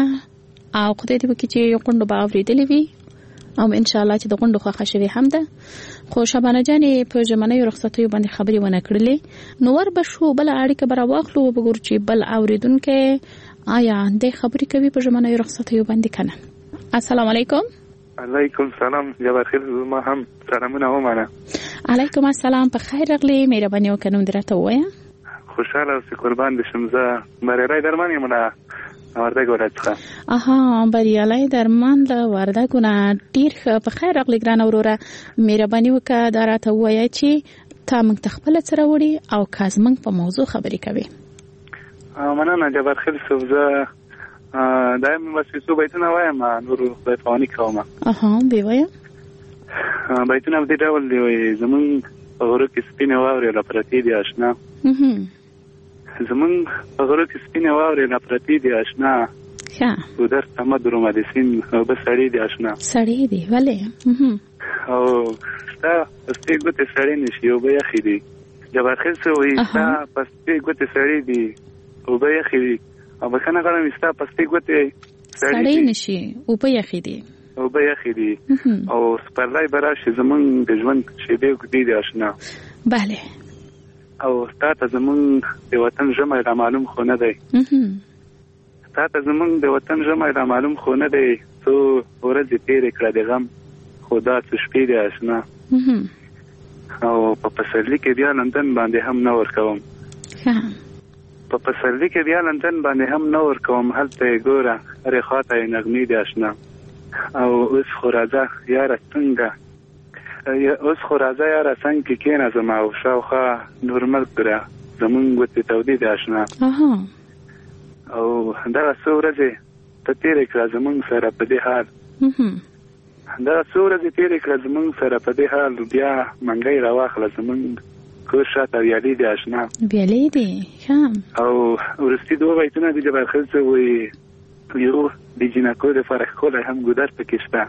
او خدای دې وکړي چې یو کندو به اوریدلې وي او ان شاء الله چې د غونډو خوښه شوي هم ده. خو شبانه جانې په ژمنیو رخصتیو باندې خبرې ونه کړلې، نو ور به شو بل اړیکه به راواخلو وګورو چې بل اوریدونکي آیا د خبرې کوي په ژمنیو رخصتیو باندې کنه. السلام علیکم. علیکم سلام جبار خیر، ما هم سلامونه ومنه. علیکم السلام، په خیر راغلی، مهرباني وکړئ درته وایا. خوشاله اوسې، قربان دې شم. زه بریالي درمان یم له وردګو څخه. اها، بریالي درمان له وردګو نه. ډیر ښه، په خیر راغلی ګرانه وروره، مهرباني وکړه دا راته ووایه چې تا موږ ته خپله څه راوړي او که زموږ په موضوع خبرې کوې. مننه جبار خیر صاحب، زه دایم بس څو بیتونه وایم، نور خدای پوانی کوم. اها، بې وایه. بیتونه په دې ډول دی، وایي زموږ په غرو کې سپینې واورې را پرتې دي اشنا. زموږ په غرو کې سپینې واورې را پرتې دي اشنا. ښه. ودر سمد رومه د سیند اوبه سړې دي اشنا. سړې دي، ولې؟ او ستا سپې ګوتې سړې نه شي، اوبه یخې دي. جبار خیل څه وایي ستا پستې ګوتې سړې دي اوبه یخې دي او بخښنه غواړم ستا پستې ګوتې سړې نشي اوبه یخې دي اوبه یخې دي او سپرلی به راشي زمونږ د ژوند شېبې اوږدې دي اشنا بله او ستا ته زمونږ د وطن ژمی را معلوم خو نه دی ستا ته زمونږ د وطن ژمی را معلوم خو نه دی څو ورځې تېرې کړه د غم خو دا څه شپې دي اشنا او په پسرلي کې بیا لندن باندې هم نه ورکوم په پسرلي کې بیا لندن باندې هم نه ورکوم هلته یې ګوره هرې خواته یې نغمې دي اشنا او اوس خو راځه یاره څنګه اوس خو راځه یاره څنګ کې کښېنه زما او شاوخوا نور مه ګوره زمونږ ګوتې تودې دي اشنا او دغه څو ورځې ته تېرې کړه زمونږ سره په دې حال دغه څو ورځې تېرې کړه زمونږ سره په دې حال بیا منګی راواخله زمونږ کور شاته ویالې دي اشنا ویالې دي او وروستي دوه بیتونه دي جبار خیل څه وایي یو د جینکو دپاره ښکلی هم ګودر پکې شته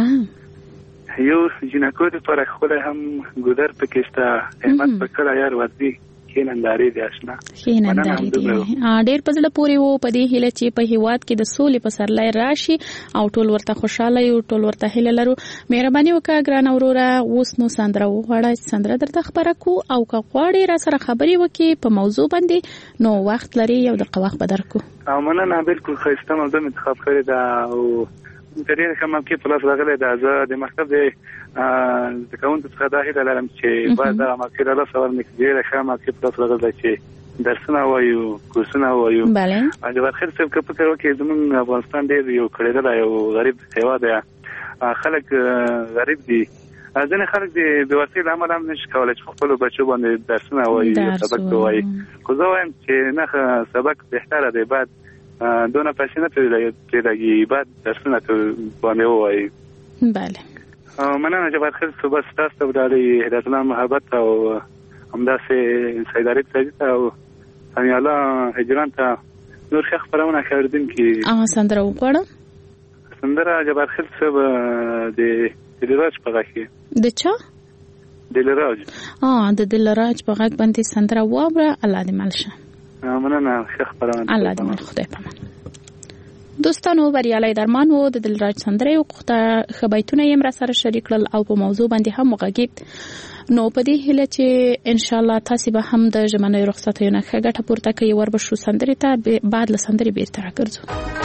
یو جینکو دپاره ښکلی هم ګودر پکې شته احمد په کړه یار ورځي ښې نندارې دي اشنا ښې نندارې دي ډېر په زړه پورې وو په دې هیله چې په هېواد کې د سولې پسرلی راشي او ټول ورته خوشحاله یو ټول ورته هیله لرو مهرباني وکړه ګرانه وروره اوس نو سندره وغواړه چې سندره درته خپره کړو او که غواړې را سره خبرې وکړې په موضوع باندې نو وخت لري یو دقیقه وخت به درکړو او مننه بالکل ښایسته موضوع مې انتخاب کړې ده او د ډېر ښه موقع په لاس راغلی ده زه د مکتب د زده کوونکو څخه دا هیله لرم چې باید دغه موقع له لاسه ورنکړي ډېره ښه موقع په لاس راغلی ده چې درسونه وایو کورسونه وایو جبار خیل صاحب که فکر وکړې زموږ افغانستان ډېر یو کړېدلی یو غریب هېواد دی خلک غریب دي ځینې خلک د بېوسۍ له امله هم نشي کولی چې په خپلو بچو باندې درسونه وایي یا سبق ته وایي خو زه وایم چې نه سبق بهتره دی باید دونه پیسې نه پرې لګي باید درسونه ته باندې ووایي بله مننه جبار خیل صاحب بس تاسو ته د هدایت الله محبت او همداسې سید عارف سعدي ته او سمیع الله هجران ته نور ښه خپرونه ښه اورېدونکي سندره وغواړم سندره جبار خیل صاحب د دلراج په غږ کې د چا دلراج د دلراج په غږ باندې سندره واوره الله دې مل شه مننه ښه خپرونه الله دې مل خدای پامان دوستانو بریالي درمان وو د دلراج سندره وغوښته ښه بیتونه یې را سره شریک کړل او په موضوع باندې هم وغږېد نو په دې هیله چې ان شاء الله تاسو به هم د ژمنې رخصتیو نه ښه ګټه پورته کوئ وربشو سندرې ته بعد له سندرې بیرته راګرځو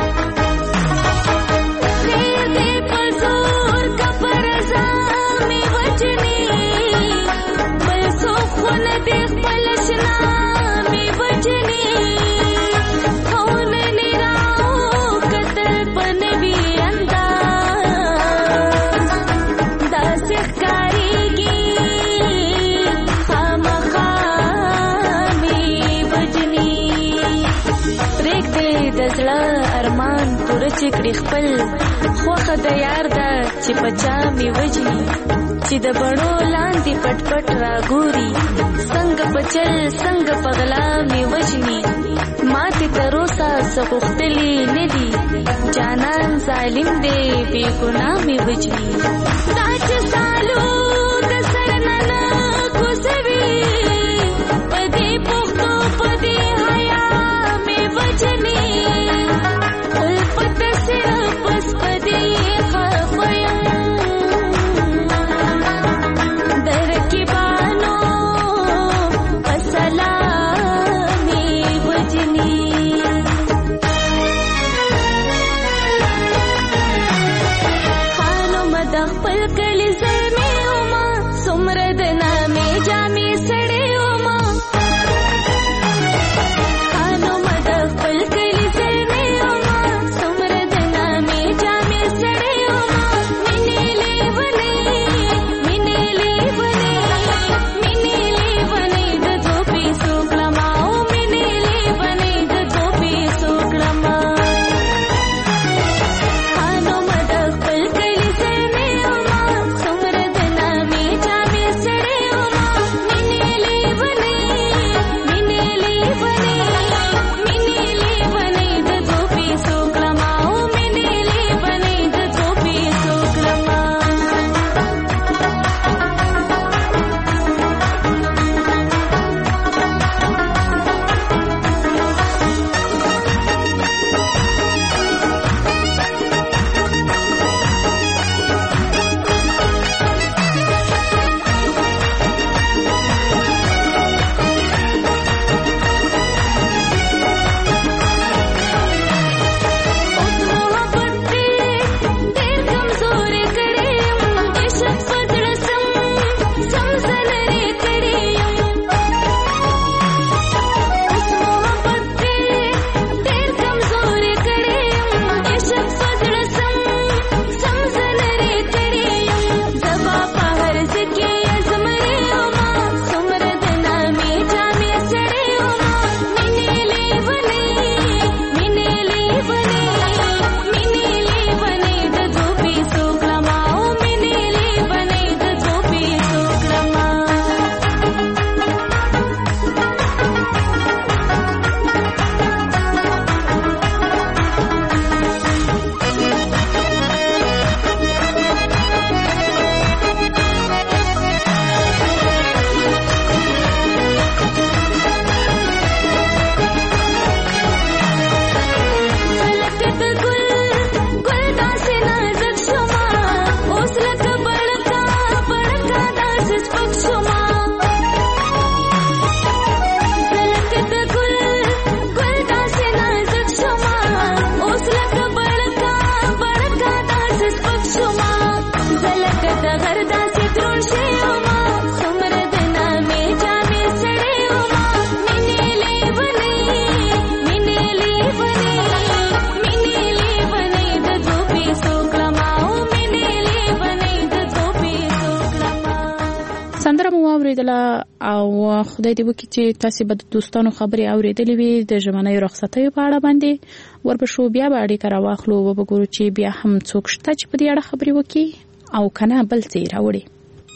چکړي خپل خوخه د یار دا چې پچا می وجني چې د بڼو لاندې پټ پټ راګوري څنګه بچل څنګه پغلا می وجني ماته تروسا سغختلی ندي جانان ظالم دی بے ګناه می وجني دا چې سالو د سرننا کوسوي پدې پختو پدې حیا می وجني خپل کلی زر اوریدله او خدای دې وکړي چې تاسو به د دوستانو خبرې اوریدلې وي د ژمنۍ رخصتیو په اړه باندې ورپسې بیا به اړیکه راواخلو او وګورو چې بیا هم څوک شته چې په دې اړه خبرې وکړي او کنه بل څه راوړي.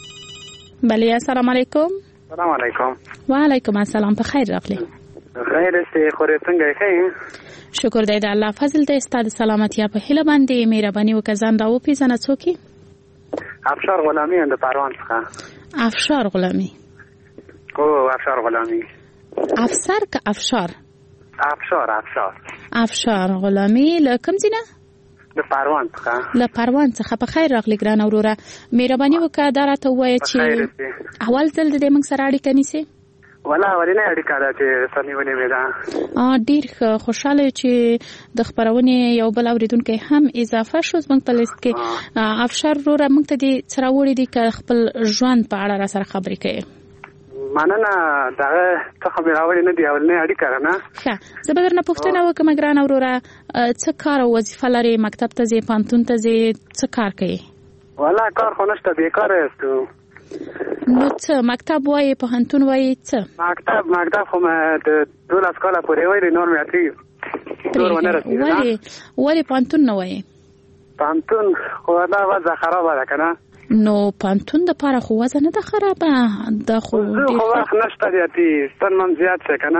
بله السلام علیکم. السلام علیکم. وعلیکم السلام. په خیر راغلی. خیر استې خورې څنګه یې؟ شکر دی د الله فضل دی. ستاسو سلامتی په هیله باندې مهرباني وکړه ځان راو پیژنه څوک یې؟ افشار غلامی د پروان څخه. افشار غلامی. او افشار غلامی. افسر که افشار؟ افشار افشار. افشار غلامی له کوم ځای نه؟ د پروان څخه. له پروان څخه. په خیر راغلی ګران وروره. مهرباني وکړه دا راته ووایه چې اول ځل د دې موږ سره اړیکه نیسې؟ ولا ورنه اړیکه ده چې سمېونه مې ده. ډیر خوشاله چې د خبرونه یو بل اوریدونکو هم اضافه شو زموږ په لیست کې. افشار وروره موږ ته دې سره وړي دي ک خپل ژوند په اړه را سره خبرې کوي. مننه دا څه خبره راوړې نه دی اولنې اړیکه نه. ښه زه به درنه پوښتنه وکم ګران وروره څه کار او وظیفه لري؟ مکتب ته ځې پانتون ته ځې څه کار کوي؟ ولا کار خو نشته بیکاره یاستو. نو څه مکتب وایي پوهنتون وایي څه؟ مکتب مکتب خو مې د دولس کاله پورې وایي نور مې اتی نور ونه رسېږي. ولې ولې پوهنتون نه وایي؟ پوهنتون خو دا وضع خرابه ده که نه. نو پوهنتون دپاره خو وضع نه ده خرابه دا خو خو وخت نشته دی اتي سن مم زیات شه که نه.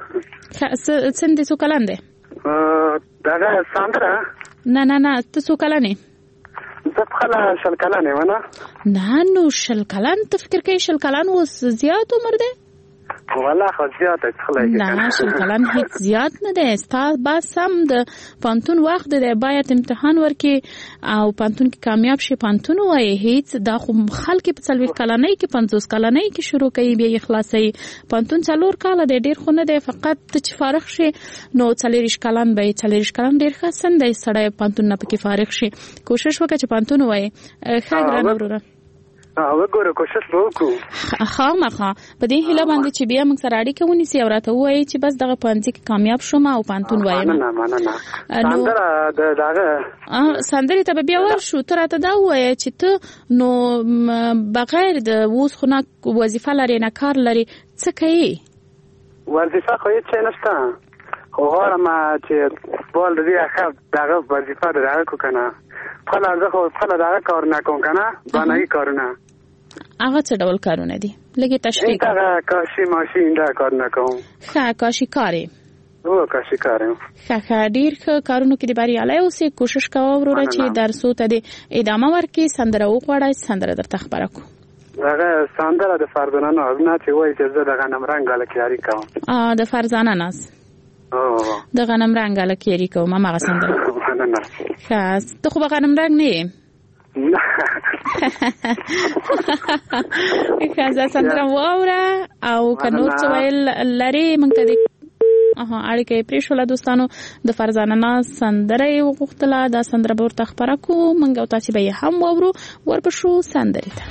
سن دې څو کلن دی؟ دغه ساندره. نه نه نه ته څو کلن یې؟ زه خپله شل کلن یم نه. نه نو شل کلن ته فکر کوي شل کلن اوس زیات عمر دی؟ والله خو زیات دی څخلی. نه شل کلن هیڅ زیات نه دی. ستا بس هم د پوهنتون وخت دی باید امتحان ورکړي او پوهنتون کې کامیاب شي پوهنتون ووایي. هیڅ دا خو خلک په څلوېښت کلنۍ کې پنځوس کلنۍ کې شروع کوي بیا یې خلاصوي. پوهنتون څلور کاله دی ډېر خو نه دی فقط ته چې فارغ شي نو څلېرویشت کلن به یې. څلېرویشت کلن ډېر ښه سن دی سړی پوهنتون نه پکې فارغ شي. کوشش وکړه چې پوهنتون ووایي. ښه ګرانه وروره وګوره کوشش به وکړو. خامخا په دې هیله باندې چې بیا موږ سره اړیکه ونیسي او راته ووایي چې بس دغه پوهنځي کې کامیاب شوم او پوهنتون وایم. مننه مننه. سندره د دغه سندرې ته به بیا ورشو. ته راته دا ووایه چې ته نو بغیر د اوس خو نه وظیفه لرې نه کار لرې څه کوې؟ وظیفه خو هېڅ شی نشته خو غواړم چې بال د دې ښه دغه وظیفه د دغه کړو که نه. خپله زه خو خپله دغه کارونه کوم که نه بانایي کارونه. هغه څه ډول کارونه دي؟ لږې تشریح کړه. دغه کاشي ماشین دغه کارونه کوم. ښه کاشي کار یې؟ هو کاشي کار یم. ښه ښه ډېر ښه کارونو کې د بریالی اوسې. کوشش کوه وروره چې درسو ته دې ادامه ورکړي. سندره وغواړه سندره درته خپره کړو. هغه سندره د فرزانه ناز نه چې وایي چې زه د غنم رنګ هلک یاري کوم. د فرزانه ناز د غنم رنګ هلک یاري کوم هماغه سندره. ښه ته خو به غنم رنګ نه یې؟ ښه زه سندره واوره او که نور څه ویل لرې موږ ته دې اړیکه یې پرېښوله دوستانو. د فرزانه ناز سندره یې وغوښتله. دا سندره به ورته خپره کړو موږ او تاسې به یې هم واورو. ورپسې سندرې ته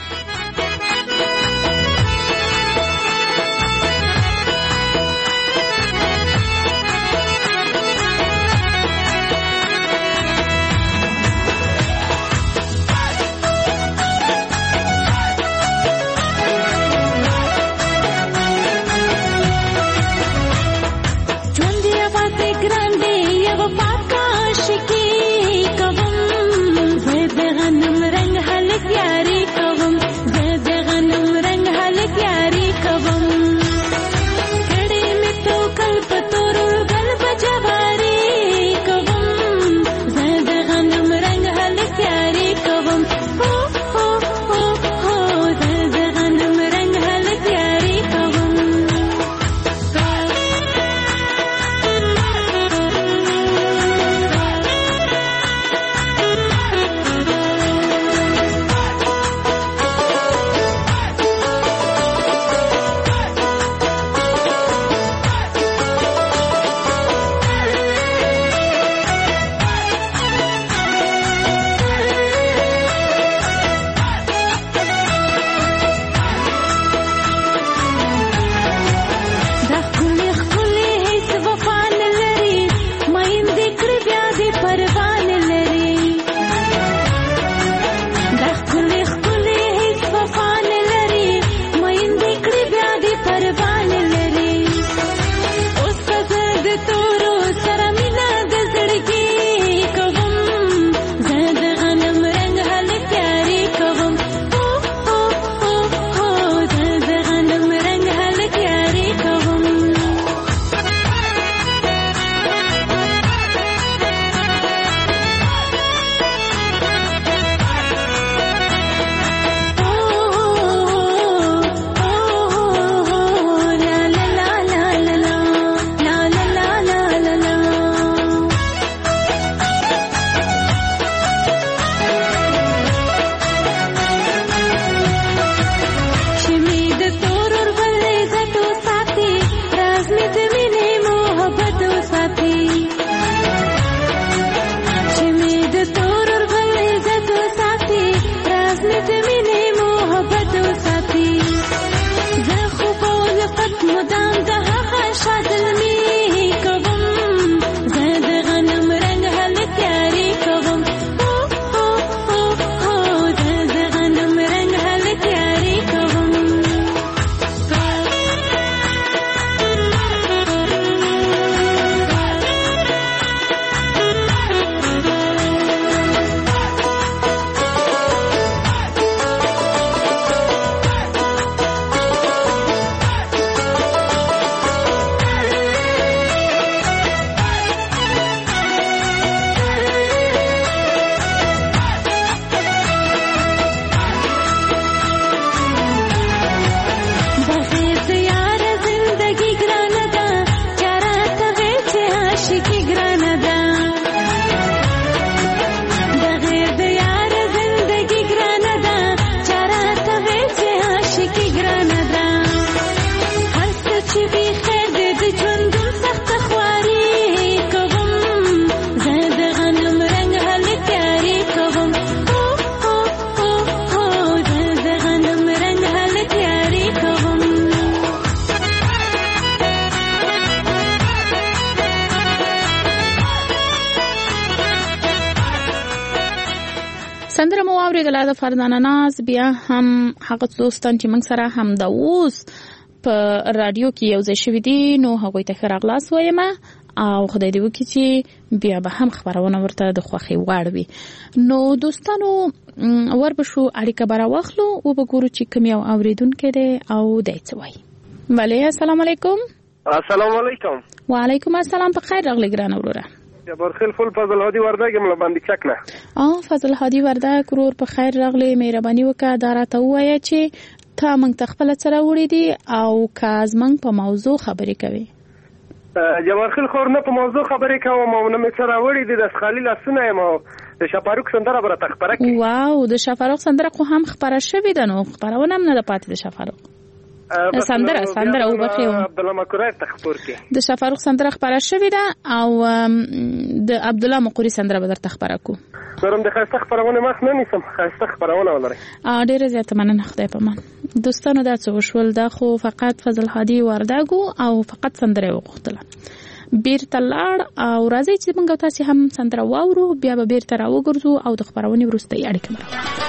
سندره مو اوریدله د فردانه ناز. بیا هم هغه دوستان چې موږ سره هم د اوس په رادیو کې یو ځای شوي دي نو هغوی ته ښه راغلاست وایم او خدای دې وکړي چې بیا به هم خبرونه ورته د خوښۍ وړ وي. نو دوستانو ور به شو اړیکه به راواخلو او به ګورو چې کوم یو اورېدونکی دی او دی څه وایي. بله السلام علیکم. السلام علیکم. وعلیکم السلام. په خیر راغلی ګرانه وروره. جبارخیل فل فضل هادي وردګ یم له باندې چک نه. اه فضل هادي وردګ ورور په خیر راغلی. مهرباني وکړه دا راته ووایه چې ته موږ ته خپله څه راوړي دي او که زموږ په موضوع خبرې کوي. جبارخیل خور نه په موضوع خبرې کوم او نه مې څه راوړي دي. د خالي لاسونه یم او د شاپاروق سندره به راته خپره کړي. واو د شاپاروق سندره خو هم خپره شوې ده نو خپرونه هم نه ده پاتې د شاپاروق سندره سندره او بخیو عبدالله مقری تخپور کې د شاپاروق سندره خبره شوې ده او د عبدالله مقری سندره به درته خبره کو. نورم د خاصه خبرونه مخ نه نیسم. خاصه خبرونه ولري. ا ډیره زیاته مننه. خدای په امان. دوستانو دا څه وشول دا خو فقط فضل هادي وردګو او فقط سندره وغوښتله. بیرته لاړ او راځي چې موږ تاسو هم سندره واورو بیا به بیرته راوګرځو او د خبرونه وروسته اړیکه مرو.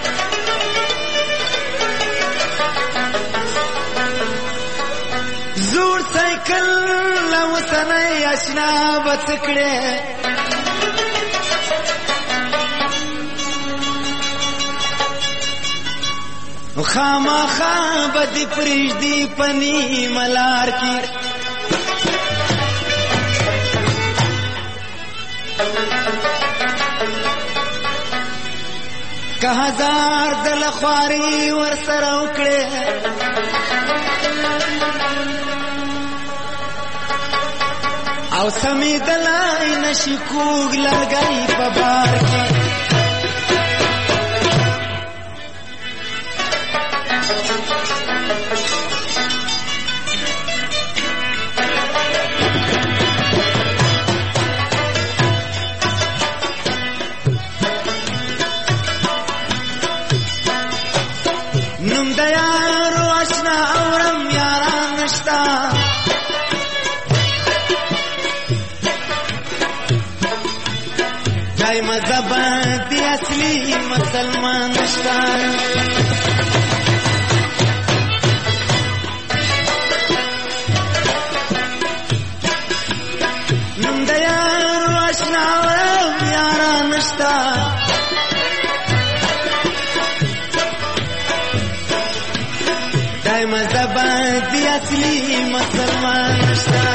زور سایکل لو سنای آشنا بسکړه خامخا بدی پریږدي پنی ملار کی که هزار دل خواري ور سره وکړه او سمې دلای نشي کوګ لګای په بار کې نوم د یارو آشنا اورم یاران نشتا دای مذهب دی اصلي مسلمان نشتا نوم د یارو آشنا اورم یاران نشتا دای مذهب دی اصلي مسلمان نشتا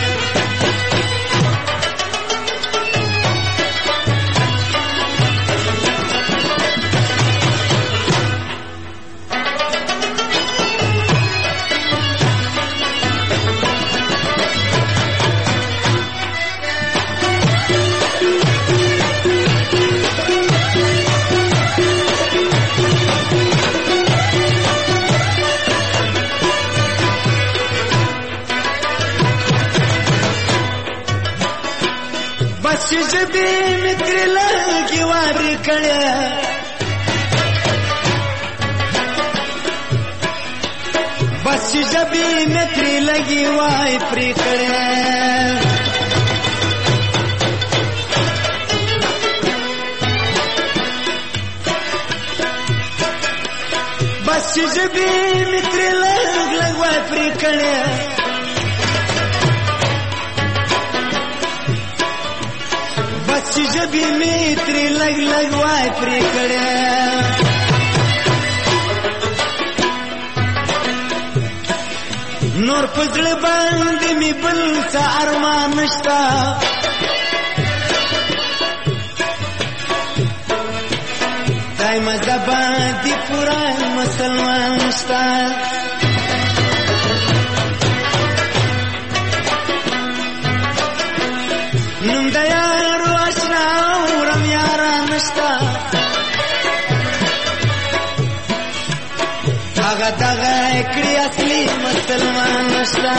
جبی متر لگی واری کړه بس جبی متر لگی وای پری کړه بس جبی متر لگ لگ وای پری کړه چې جبی میتری لګ لګ وای پرې کړه نور پزړ باندې می بل څه ارمان نشتا دای مذهب دی پورا مسلمان نشتا نوم د یارو آشنا اورم یاران نشتا هغه دغه کړي اصلي مسلمان نشتا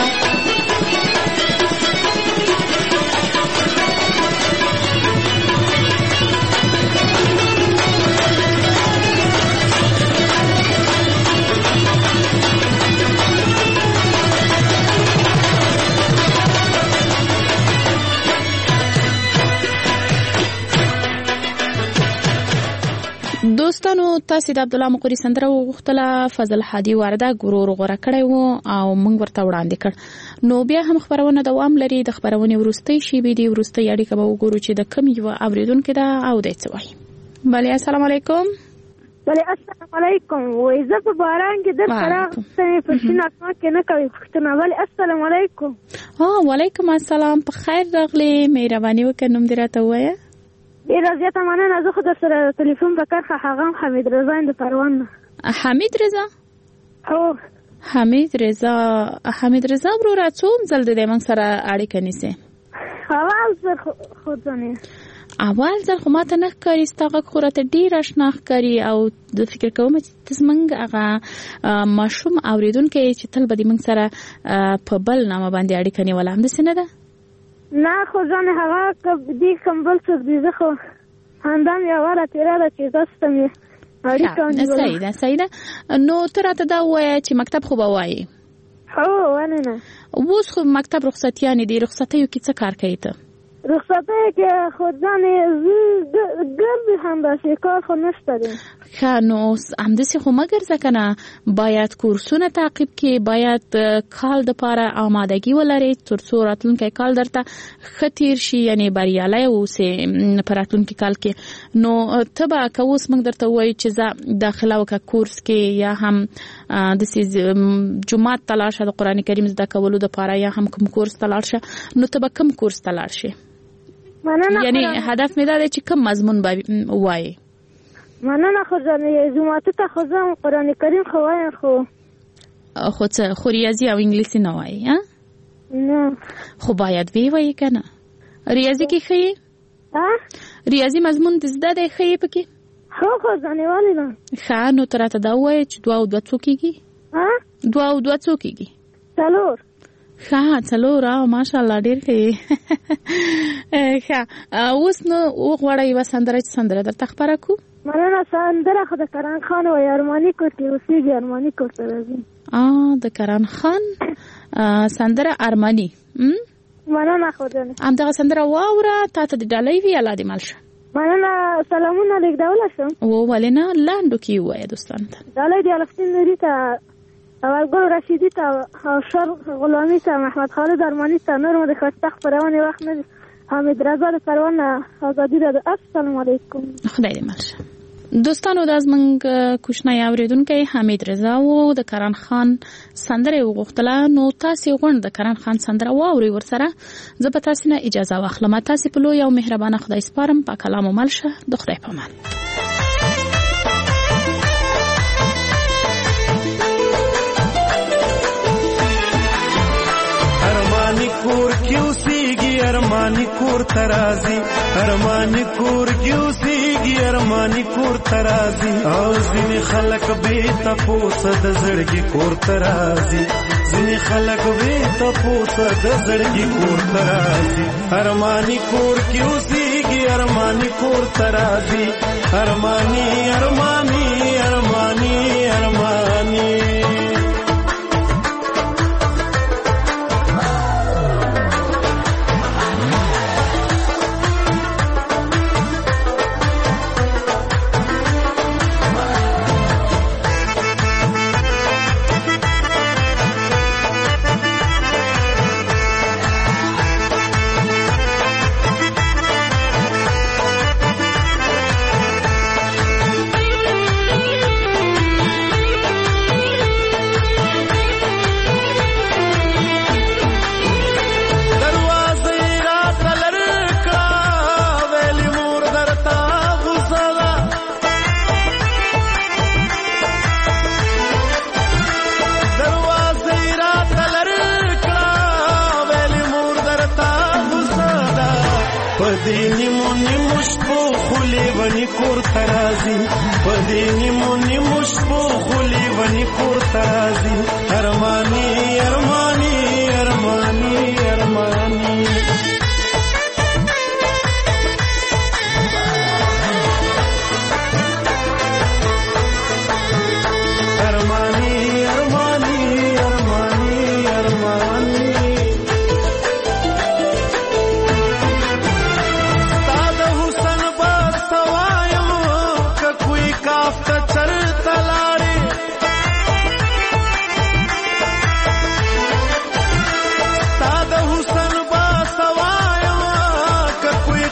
دوستانو تاسو د عبد الله مقری سندره وغوښتله فضل هادي وارده ګورور غوړه کړی وو او موږ ورته وړاندې کړ. نو بیا هم خبرونه دوام لري. د خبرونې وروستۍ شیبې دی وروستۍ اړیکه به وګورو چې د کوم یو اوریدونکو دا او د څه وایي. بله السلام علیکم. بله السلام علیکم. وای زه په باران کې د فراغ څخه په شین اسمان کې نه کوي پښتنه. بله السلام علیکم. ها وعلیکم السلام. په خیر راغلی. مهرباني وکړه نوم دې راته ووایه. ډیره زیاته مننه. زه خو در سره تلیفون په کرښه هغه حمید رضا د پروان نه. حمید رضا؟ هو حمید رضا. حمید رضا وروره څوم ځل د دې موږ سره اړیکه نیسي؟ اول ځل خو ځنې اول ځل خو ماته نه ښکاري. ستا غږ خو راته ډېر اشنا ښکاري او د فکر کوم چې ته زموږ هغه ماشوم اورېدونکی چې تل به د موږ سره په بل نامه باندې اړیکه نیوله، همداسې نه ده؟ نه خو ځان هغه دې کوم بل څوک دي. زه خو همدا مې اوله تېره ده چې تاسو ته مې اړیکه ونیوله. صحیح ده صحیح ده. نو ته راته دا ووایه چې مکتب خو به وایې؟ هو ولې نه. اوس خو مکتب رخصتیانې دي. رخصتیو کې څه کار کوې ته؟ رخصتیو کې خو ځانې ګرځي همداسې کار خو نشته دی. ښه نو همداسې خو مه ګرځه که نه. باید کورسونه تعقیب کړې، باید کال دپاره آمادګي ولرې تر څو راتلونکی کال درته ښه تېر شي، یعنې بریالی اوسې په راتلونکي کال کې. نو ته به که اوس موږ درته ووایو چې زه داخله وکړه کورس کې یا هم داسې جومات ته لاړ شه د قرآن کریم زده کولو دپاره یا هم کوم کورس ته لاړ شه، نو ته به کوم کورس ته لاړ شې؟ یعنی هدف مې دا دی چې کوم مضمون به وایې؟ مننه. خو ځانې جوماتو ته خو ځم قرآن کریم خو وایم خو خو څه خو ریاضي او انګلیسي نه وایې؟ نه خو باید وی وایې که نه. ریاضي کې ښه یې؟ ریاضي مضمون د زده دی ښه یې پکې؟ هو خو ځانې ولې نه. ښه نو ته راته دا ووایې چې دوه او دوه څو کېږي؟ دوه او دوه څو کېږي؟ څلور. ښه څلور. او ماشاءالله ډېر ښه یې. ښه اوس نو وغواړه یوه سندره چې سندره درته خپره کړو. مننه. سندره خو د کران خان وایي ارماني کور کې اوسېږي. ارماني کور ته راځي. د کران خان سندره ارماني. مننه. خو ځنې همدغه سندره واوره. تا ته د ډالۍ وي الله دې مل شه. مننه. سلامونه لېږدولی شم؟ و ولې نه لنډو کې ووایه دوستانو ته. ډالۍ د الفسین نوري ته، اولګل رشیدي ته، او شر غلامي ته، محمد خالد ارماني ته، نور مو د ښایسته خپرونې وخت نه حمید رضا د پروان ازادي راډیو. السلام علیکم. خدای دې مل شه. دوستانو دا زموږ کوچنی اورېدونکی حمید رضا و د کران خان سندره یې وغوښتله. نو تاسې غواړئ د کران خان سندره واورئ ورسره. زه به تاسې نه اجازه واخلم. تاسې په لوی او مهربانه خدای سپارم. پاک کلام مو مل شه. د خدای په امان. کور کیوسیږي ارمانی کور ترازی، ارمانی کور کیوسیږي ارمانی کور ترازی، او ځینې خلک به تاسو د زړګي کور ترازی، ځینې خلک به تاسو د زړګي کور ترازی، ارمانی کور کیوسیږي ارمانی کور ترازی، ارمانی ارمانی ارمانی ارمانی کور ترازی، پدینی مونی مشبو خلی ونی کور ترازی، ارمانی ارمانی ارمانی ارمانی ارمانی ارمانی ارمانی ارمانی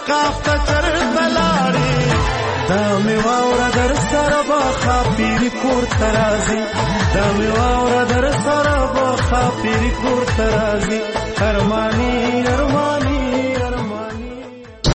قاف ته چرته لاړې دا مې واوره در سره به خاپیري کور ته راځي دا مې واوره در سره به خاپیري کور ته راځي ارماني ارماني